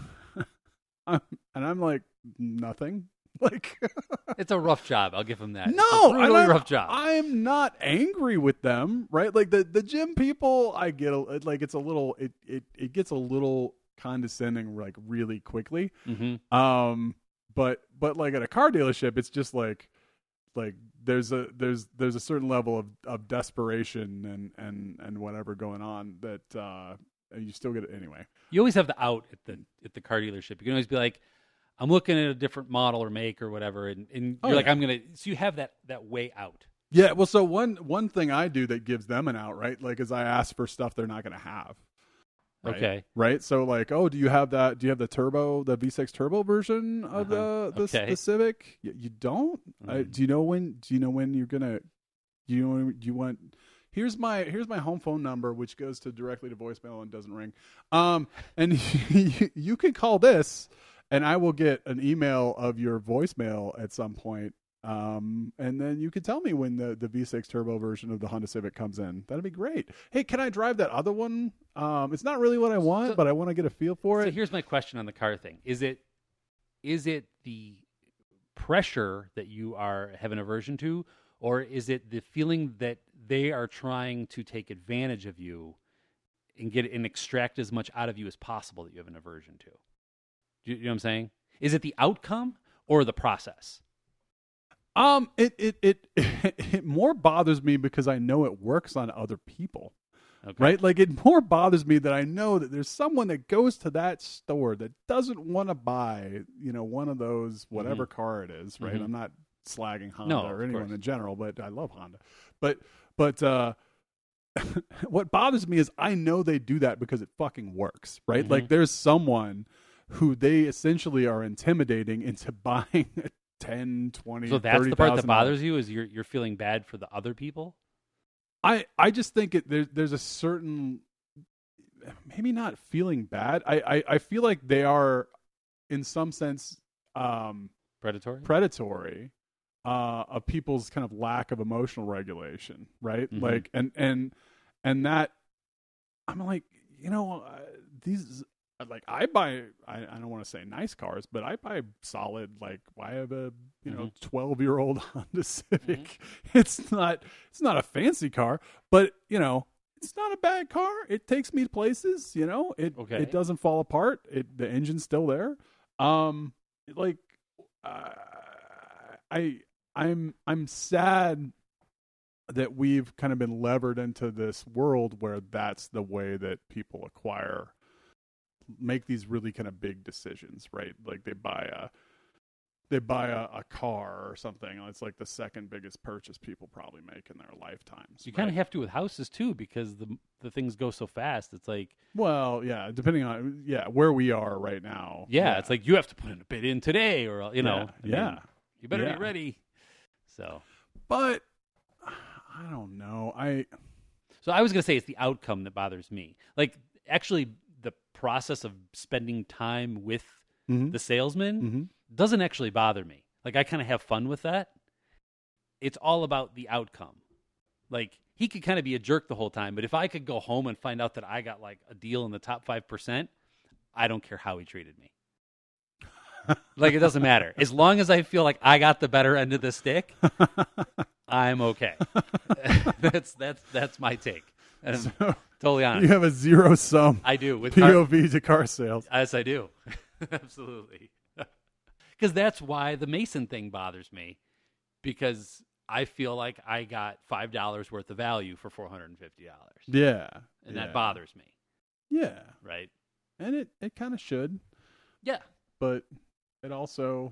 I'm like, nothing. Like, It's a rough job. I'll give him that. no, It's a brutally and rough job. I'm not angry with them, right? Like the gym people, I get like it's a little, it gets a little condescending like really quickly. Mm-hmm. But like at a car dealership, it's just like there's a certain level of desperation and whatever going on that you still get it anyway. You always have the out at the car dealership. You can always be like, I'm looking at a different model or make or whatever, and you're like, yeah. I'm gonna. So you have that way out. Yeah, well, so one thing I do that gives them an out, right? Like, is I ask for stuff they're not going to have. Right? Okay. Right. So like, oh, do you have that? Do you have the V6 turbo version of the Civic? You don't. Mm-hmm. Do you know when you're gonna? Do you want? Here's my home phone number, which goes directly to voicemail and doesn't ring. And you can call this, and I will get an email of your voicemail at some point. And then you could tell me when the V6 turbo version of the Honda Civic comes in. That'd be great. Hey, can I drive that other one? It's not really what I want, but I want to get a feel for it. So here's my question on the car thing: Is it the pressure that you have an aversion to, or is it the feeling that they are trying to take advantage of you and extract as much out of you as possible that you have an aversion to? You know what I'm saying? Is it the outcome or the process? It more bothers me because I know it works on other people. Okay. Right? Like, it more bothers me that I know that there's someone that goes to that store that doesn't want to buy, one of those, whatever car it is, right? I'm not slagging Honda or anyone in general, but I love Honda. But what bothers me is I know they do that because it fucking works, right? Like, there's someone who they essentially are intimidating into buying a 10, 20, so that's the part that bothers $30,000. you, is you're feeling bad for the other people? I just think there's a certain, maybe not feeling bad. I feel like they are, in some sense, predatory of people's kind of lack of emotional regulation, right? Like, and that, I'm like, these, like, I don't want to say nice cars, but I buy solid, like, I have a 12-year-old Honda Civic. It's not a fancy car, but it's not a bad car. It takes me places, it doesn't fall apart. The engine's still there. I'm sad that we've kind of been levered into this world where that's the way that people make these really kind of big decisions, right? Like, they buy a car or something. It's like the second biggest purchase people probably make in their lifetimes. You kind of have to with houses too, because the things go so fast. It's like, well, yeah, depending on where we are right now. Yeah, it's like you have to put in a bid in today, or you better be ready. So, but I don't know. So I was gonna say it's the outcome that bothers me. Like, actually, the process of spending time with the salesman doesn't actually bother me. Like, I kind of have fun with that. It's all about the outcome. Like, he could kind of be a jerk the whole time, but if I could go home and find out that I got like a deal in the top 5%, I don't care how he treated me. Like, it doesn't matter. As long as I feel like I got the better end of the stick, I'm okay. That's my take. And So, I'm totally honest. you have a zero-sum I do with POV to car sales. Yes, I do. Absolutely. Because that's why the Mason thing bothers me, because I feel like I got $5 worth of value for $450. Yeah. And that bothers me. Yeah. Right? And it kind of should. Yeah. But it also,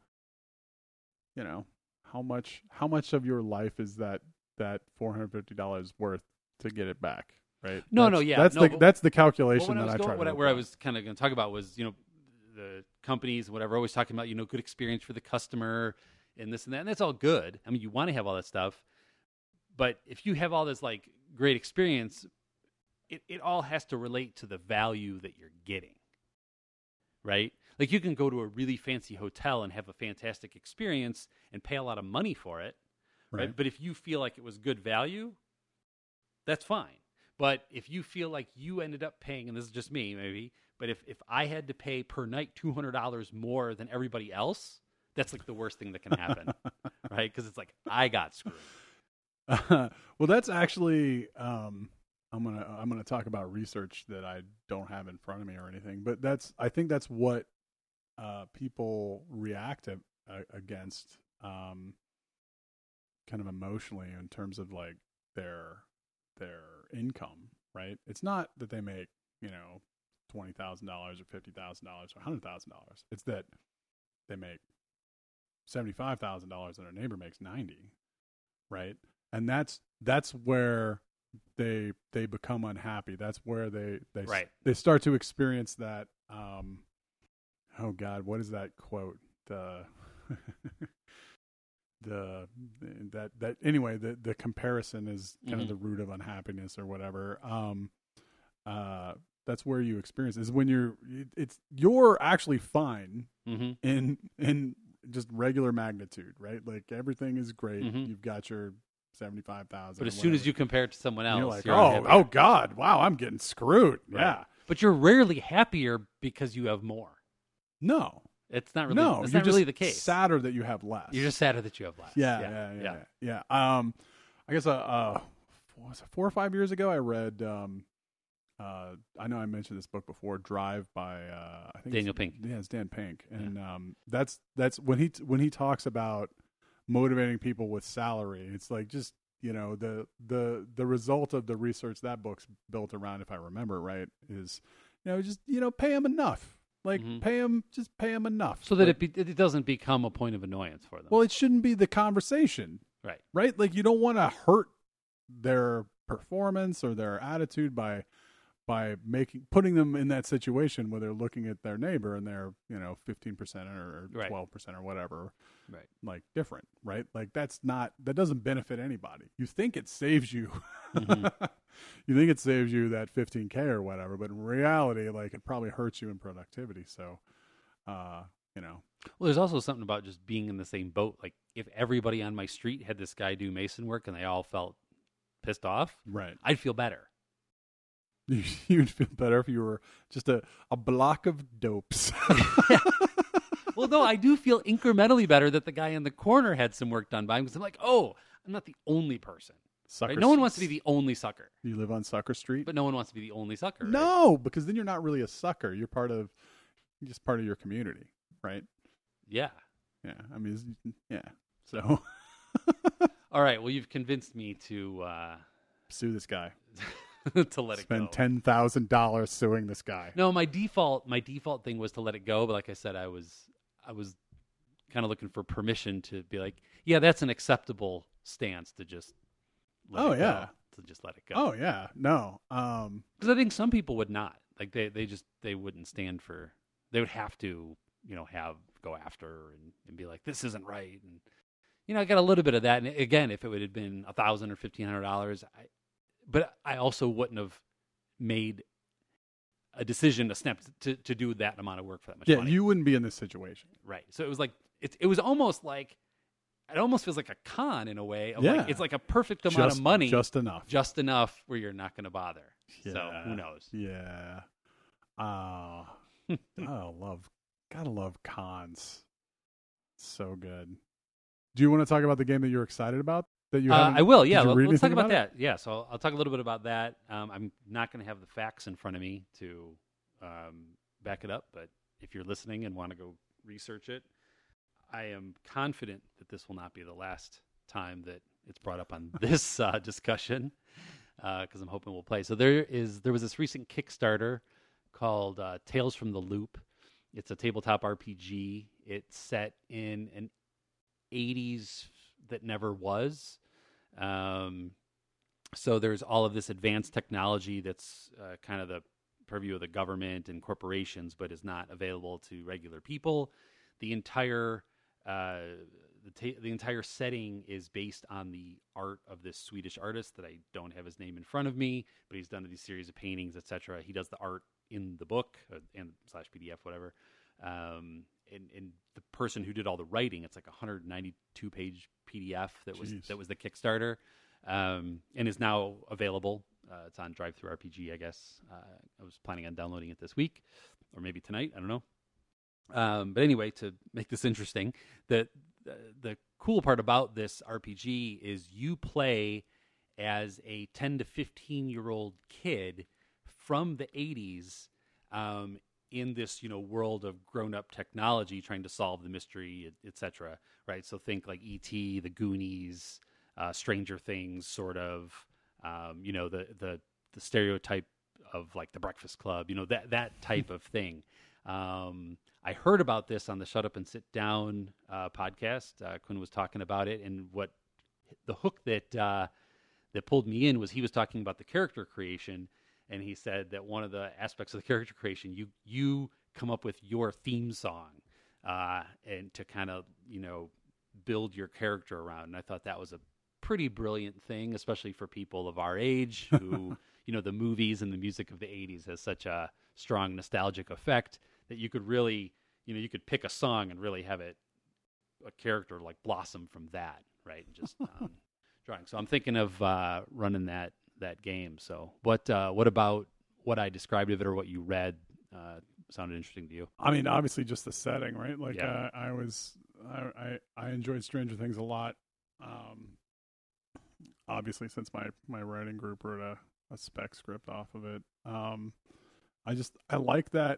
how much of your life is that $450 worth to get it back, right? That's the calculation that I try to work where I on. was kind of going to talk about was, the companies, whatever, always talking about, good experience for the customer and this and that. And that's all good. I mean, you want to have all that stuff. But if you have all this, like, great experience, it all has to relate to the value that you're getting, right? Like, you can go to a really fancy hotel and have a fantastic experience and pay a lot of money for it, right? But if you feel like it was good value, that's fine. But if you feel like you ended up paying, and this is just me maybe, but if I had to pay per night $200 more than everybody else, that's like the worst thing that can happen, right? Because it's like, I got screwed. Well, that's actually, I'm gonna talk about research that I don't have in front of me or anything, but I think that's what people react against, kind of emotionally, in terms of like their income, right? It's not that they make $20,000 or $50,000 or $100,000. It's that they make $75,000 and their neighbor makes $90,000, right? And that's where they become unhappy. That's where they start to experience that. Oh God, what is that quote? Anyway, the comparison is kind of the root of unhappiness or whatever. That's where you experience it, is when you're actually fine in just regular magnitude, right? Like everything is great. Mhm. You've got your 75,000. But as soon as you compare it to someone else, you're like, you're oh, unhappy. oh God, wow, I'm getting screwed. Right. Yeah. But you're rarely happier because you have more. No. It's not really. No, it's you're not really just the case. sadder that you have less. You're just sadder that you have less. Yeah. I guess what was it, 4 or 5 years ago, I read. I know I mentioned this book before, Drive by I think Daniel Pink. Yeah, it's Dan Pink, and that's when he talks about motivating people with salary. It's like just the result of the research that book's built around, if I remember right, is just pay them enough. Like pay them enough, so that it doesn't become a point of annoyance for them. Well, it shouldn't be the conversation, right? Like you don't want to hurt their performance or their attitude by putting them in that situation where they're looking at their neighbor and they're 15% or 12% or whatever, right? Like different, right? Like that doesn't benefit anybody. You think it saves you. You think it saves you that 15K or whatever, but in reality, like it probably hurts you in productivity. So, Well, there's also something about just being in the same boat. Like if everybody on my street had this guy do mason work and they all felt pissed off, right? I'd feel better. You'd feel better if you were just a block of dopes. Well, no, I do feel incrementally better that the guy in the corner had some work done by him because I'm like, oh, I'm not the only person. Right? No one wants to be the only sucker. You live on Sucker Street? But no one wants to be the only sucker. No, right? Because then you're not really a sucker. You're just part of your community, right? Yeah. Yeah. I mean, yeah. So. All right. Well, you've convinced me to sue this guy. To let it go. Spend $10,000 suing this guy. No, my default thing was to let it go, but like I said, I was kind of looking for permission to be like, yeah, that's an acceptable stance to just let it go. To just let it go. Oh yeah. No. Because I think some people would not. Like they wouldn't stand for. They would have to go after and be like, this isn't right. And I got a little bit of that. And again, if it would have been $1,000 or $1,500, but I also wouldn't have made a decision, a step to do that amount of work for that much money. Yeah, you wouldn't be in this situation. Right. So it was like, it was almost like, it almost feels like a con in a way. Like, it's like a perfect amount of money. Just enough. Just enough where you're not going to bother. Yeah. So who knows? Yeah. Gotta love cons. So good. Do you want to talk about the game that you're excited about? That you I will, yeah. Let's talk about that. that. Yeah, so I'll talk a little bit about that. I'm not going to have the facts in front of me to back it up, but if you're listening and want to go research it, I am confident that this will not be the last time that it's brought up on this discussion, because I'm hoping we'll play. So there was this recent Kickstarter called Tales from the Loop. It's a tabletop RPG. It's set in an 80s that never was. So there's all of this advanced technology that's kind of the purview of the government and corporations, but is not available to regular people. The entire the entire setting is based on the art of this Swedish artist that I don't have his name in front of me, but he's done these series of paintings, etc. He does the art in the book and / PDF, whatever. And the person who did all the writing, it's like a 192-page PDF that was the Kickstarter, and is now available. It's on DriveThruRPG, I guess. I was planning on downloading it this week, or maybe tonight. I don't know. But anyway, to make this interesting, the cool part about this RPG is you play as a 10 to 15-year-old kid from the 80s in this world of grown-up technology trying to solve the mystery, etc. Right? So think like E.T., The Goonies, Stranger Things, sort of. The stereotype of like the Breakfast Club. That type of thing. I heard about this on the Shut Up and Sit Down podcast. Quinn was talking about it, and what the hook that pulled me in was he was talking about the character creation, and he said that one of the aspects of the character creation, you come up with your theme song, and to kind of build your character around. And I thought that was a pretty brilliant thing, especially for people of our age who the movies and the music of the 80s has such a strong nostalgic effect that you could really, you could pick a song and really have it a character like blossom from that, right? And just drawing. So I'm thinking of running that game. So what about what I described of it or what you read sounded interesting to you? I mean, obviously just the setting, right? Like Yeah. I enjoyed Stranger Things a lot. Obviously, since my writing group wrote a spec script off of it. I like that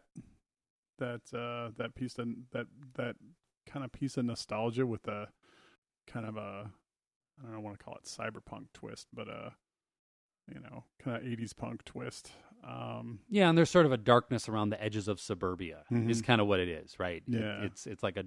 piece of that kind of piece of nostalgia with a kind of a, I don't want to call it cyberpunk twist, but kind of 80s punk twist. Yeah, and there's sort of a darkness around the edges of suburbia is Mhm. kind of what it is, right? Yeah. It's like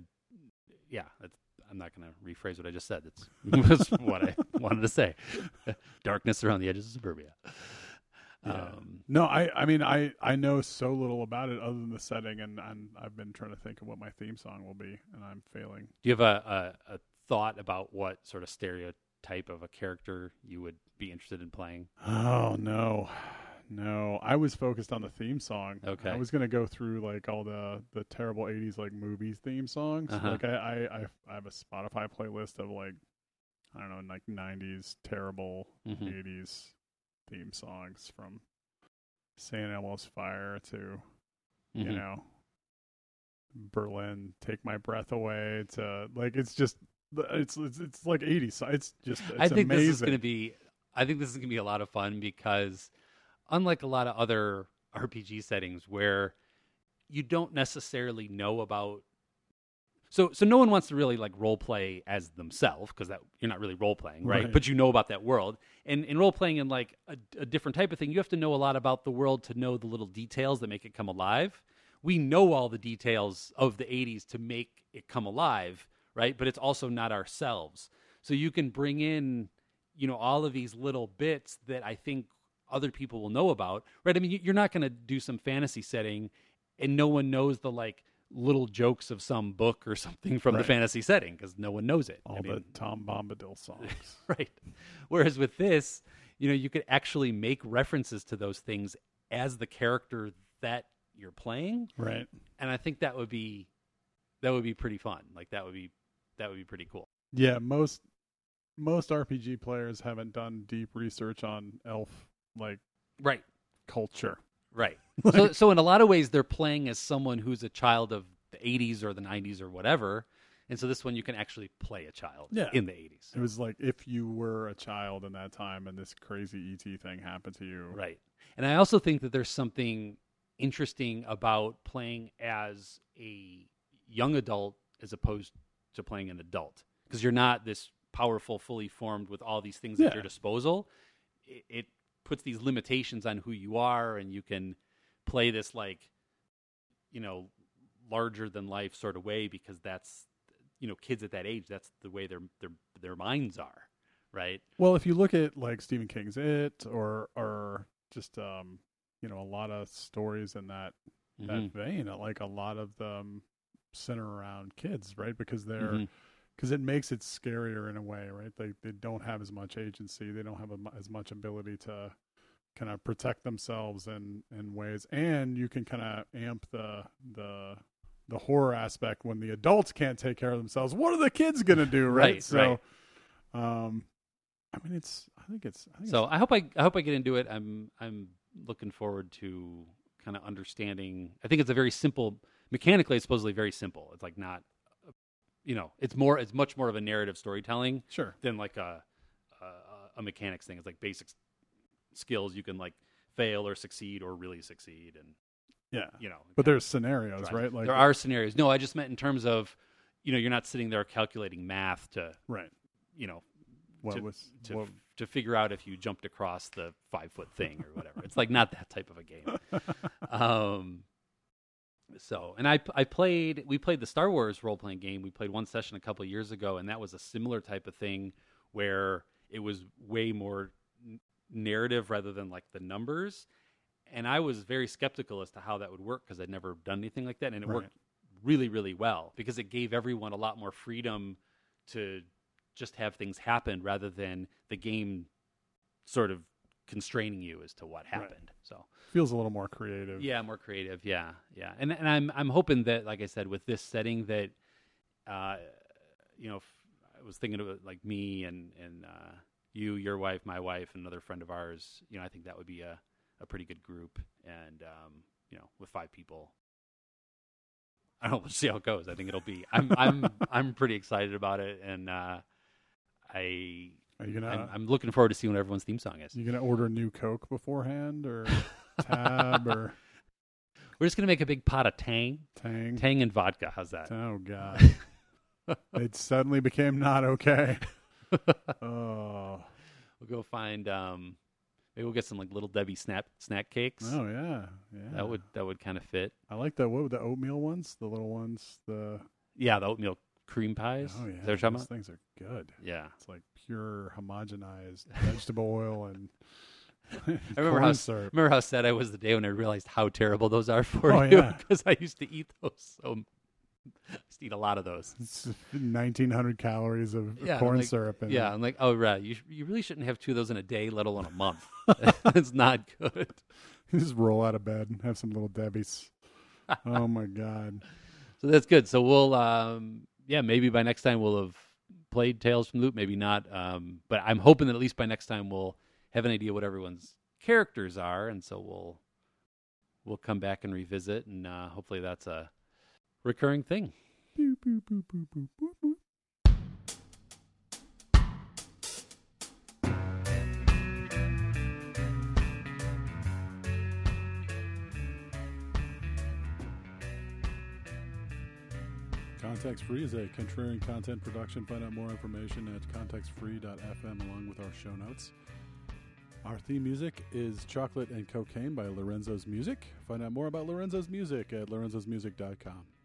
I'm not going to rephrase what I just said. It's what I wanted to say. Darkness around the edges of suburbia. Yeah. No, I mean, I know so little about it other than the setting, and I've been trying to think of what my theme song will be, and I'm failing. Do you have a thought about what sort of stereotype of a character you would be interested in playing? Oh no, I was focused on the theme song. Okay. I was gonna go through like all the terrible '80s like movies theme songs. Uh-huh. Like I have a Spotify playlist of like, I don't know, like '90s terrible Mhm. '80s theme songs, from St. Elmo's Fire to Mhm. Berlin, Take My Breath Away, to like, it's just it's like '80s. It's just, it's I think amazing. this is going to be. I think this is going to be a lot of fun because, unlike a lot of other RPG settings where you don't necessarily know about, so no one wants to really like role play as themselves because that you're not really role playing, right? Right. But you know about that world, and in role playing in like a different type of thing, you have to know a lot about the world to know the little details that make it come alive. We know all the details of the '80s to make it come alive, right? But it's also not ourselves. So you can bring in, all of these little bits that I think other people will know about, right? I mean, you're not going to do some fantasy setting and no one knows the like little jokes of some book or something from the Right. fantasy setting because no one knows it. All the Tom Bombadil songs. Right. Whereas with this, you could actually make references to those things as the character that you're playing, Right. and I think that would be pretty fun. Like that would be pretty cool. Yeah, most RPG players haven't done deep research on elf like Right. culture. Right. So in a lot of ways, they're playing as someone who's a child of the 80s or the 90s or whatever. And so this one, you can actually play a child in the 80s. It was like if you were a child in that time and this crazy ET thing happened to you. Right. And I also think that there's something interesting about playing as a young adult as opposed to playing an adult. Because you're not this powerful, fully formed with all these things at your disposal. It puts these limitations on who you are, and you can play this like, larger than life sort of way because that's, kids at that age, that's the way their minds are, right? Well, if you look at like Stephen King's It or just a lot of stories in that vein, like a lot of them center around kids, right? Because because it makes it scarier in a way, right? They don't have as much agency. They don't have as much ability to kind of protect themselves in ways, and you can kind of amp the horror aspect when the adults can't take care of themselves. What are the kids gonna do, right? Right, So, right. I mean, I think So I hope I get into it. I'm looking forward to kind of understanding. I think it's a very simple. Mechanically, it's supposedly very simple. It's like not, it's much more of a narrative storytelling sure. than like a mechanics thing. It's like basic skills you can like fail or succeed or really succeed, and Yeah. But there's scenarios, right? right? Like there are scenarios. No, I just meant in terms of, you're not sitting there calculating math to, right. to figure out if you jumped across the 5-foot thing or whatever. It's like not that type of a game. So, and we played the Star Wars role-playing game. We played one session a couple of years ago, and that was a similar type of thing where it was way more narrative rather than like the numbers. And I was very skeptical as to how that would work because I'd never done anything like that. And it worked really, really well because it gave everyone a lot more freedom to just have things happen rather than the game sort of constraining you as to what happened. Right. So feels a little more creative. Yeah, more creative. Yeah. And I'm hoping that, like I said, with this setting that, I was thinking of it like me and you, your wife, my wife, and another friend of ours. I think that would be a pretty good group, and with 5 people. I don't know. We'll see how it goes. I think it'll be. I'm pretty excited about it, and I'm looking forward to seeing what everyone's theme song is. You gonna order a new Coke beforehand, or Tab, or we're just gonna make a big pot of Tang and vodka. How's that? Oh God, it suddenly became not okay. Oh, we'll go find. Maybe we'll get some like Little Debbie snack cakes. Oh yeah. That would kind of fit. I like the oatmeal ones, the little ones, the oatmeal cream pies. Oh yeah, those things are good. Yeah, it's like pure homogenized vegetable oil and I remember how sad I was the day when I realized how terrible those are for you. Yeah. Because I used to eat those I used to eat a lot of those. It's 1,900 calories of corn syrup. I'm like, oh, right. You really shouldn't have 2 of those in a day, let alone a month. It's not good. You just roll out of bed and have some Little Debbies. Oh, my God. So that's good. So we'll, maybe by next time we'll have played Tales from the Loop. Maybe not. But I'm hoping that at least by next time we'll have an idea what everyone's characters are. And so we'll come back and revisit. And hopefully that's a recurring thing. Boop, boop, boop, boop, boop, boop, boop. Context Free is a contrarian content production. Find out more information at contextfree.fm along with our show notes. Our theme music is Chocolate and Cocaine by Lorenzo's Music. Find out more about Lorenzo's Music at lorenzosmusic.com.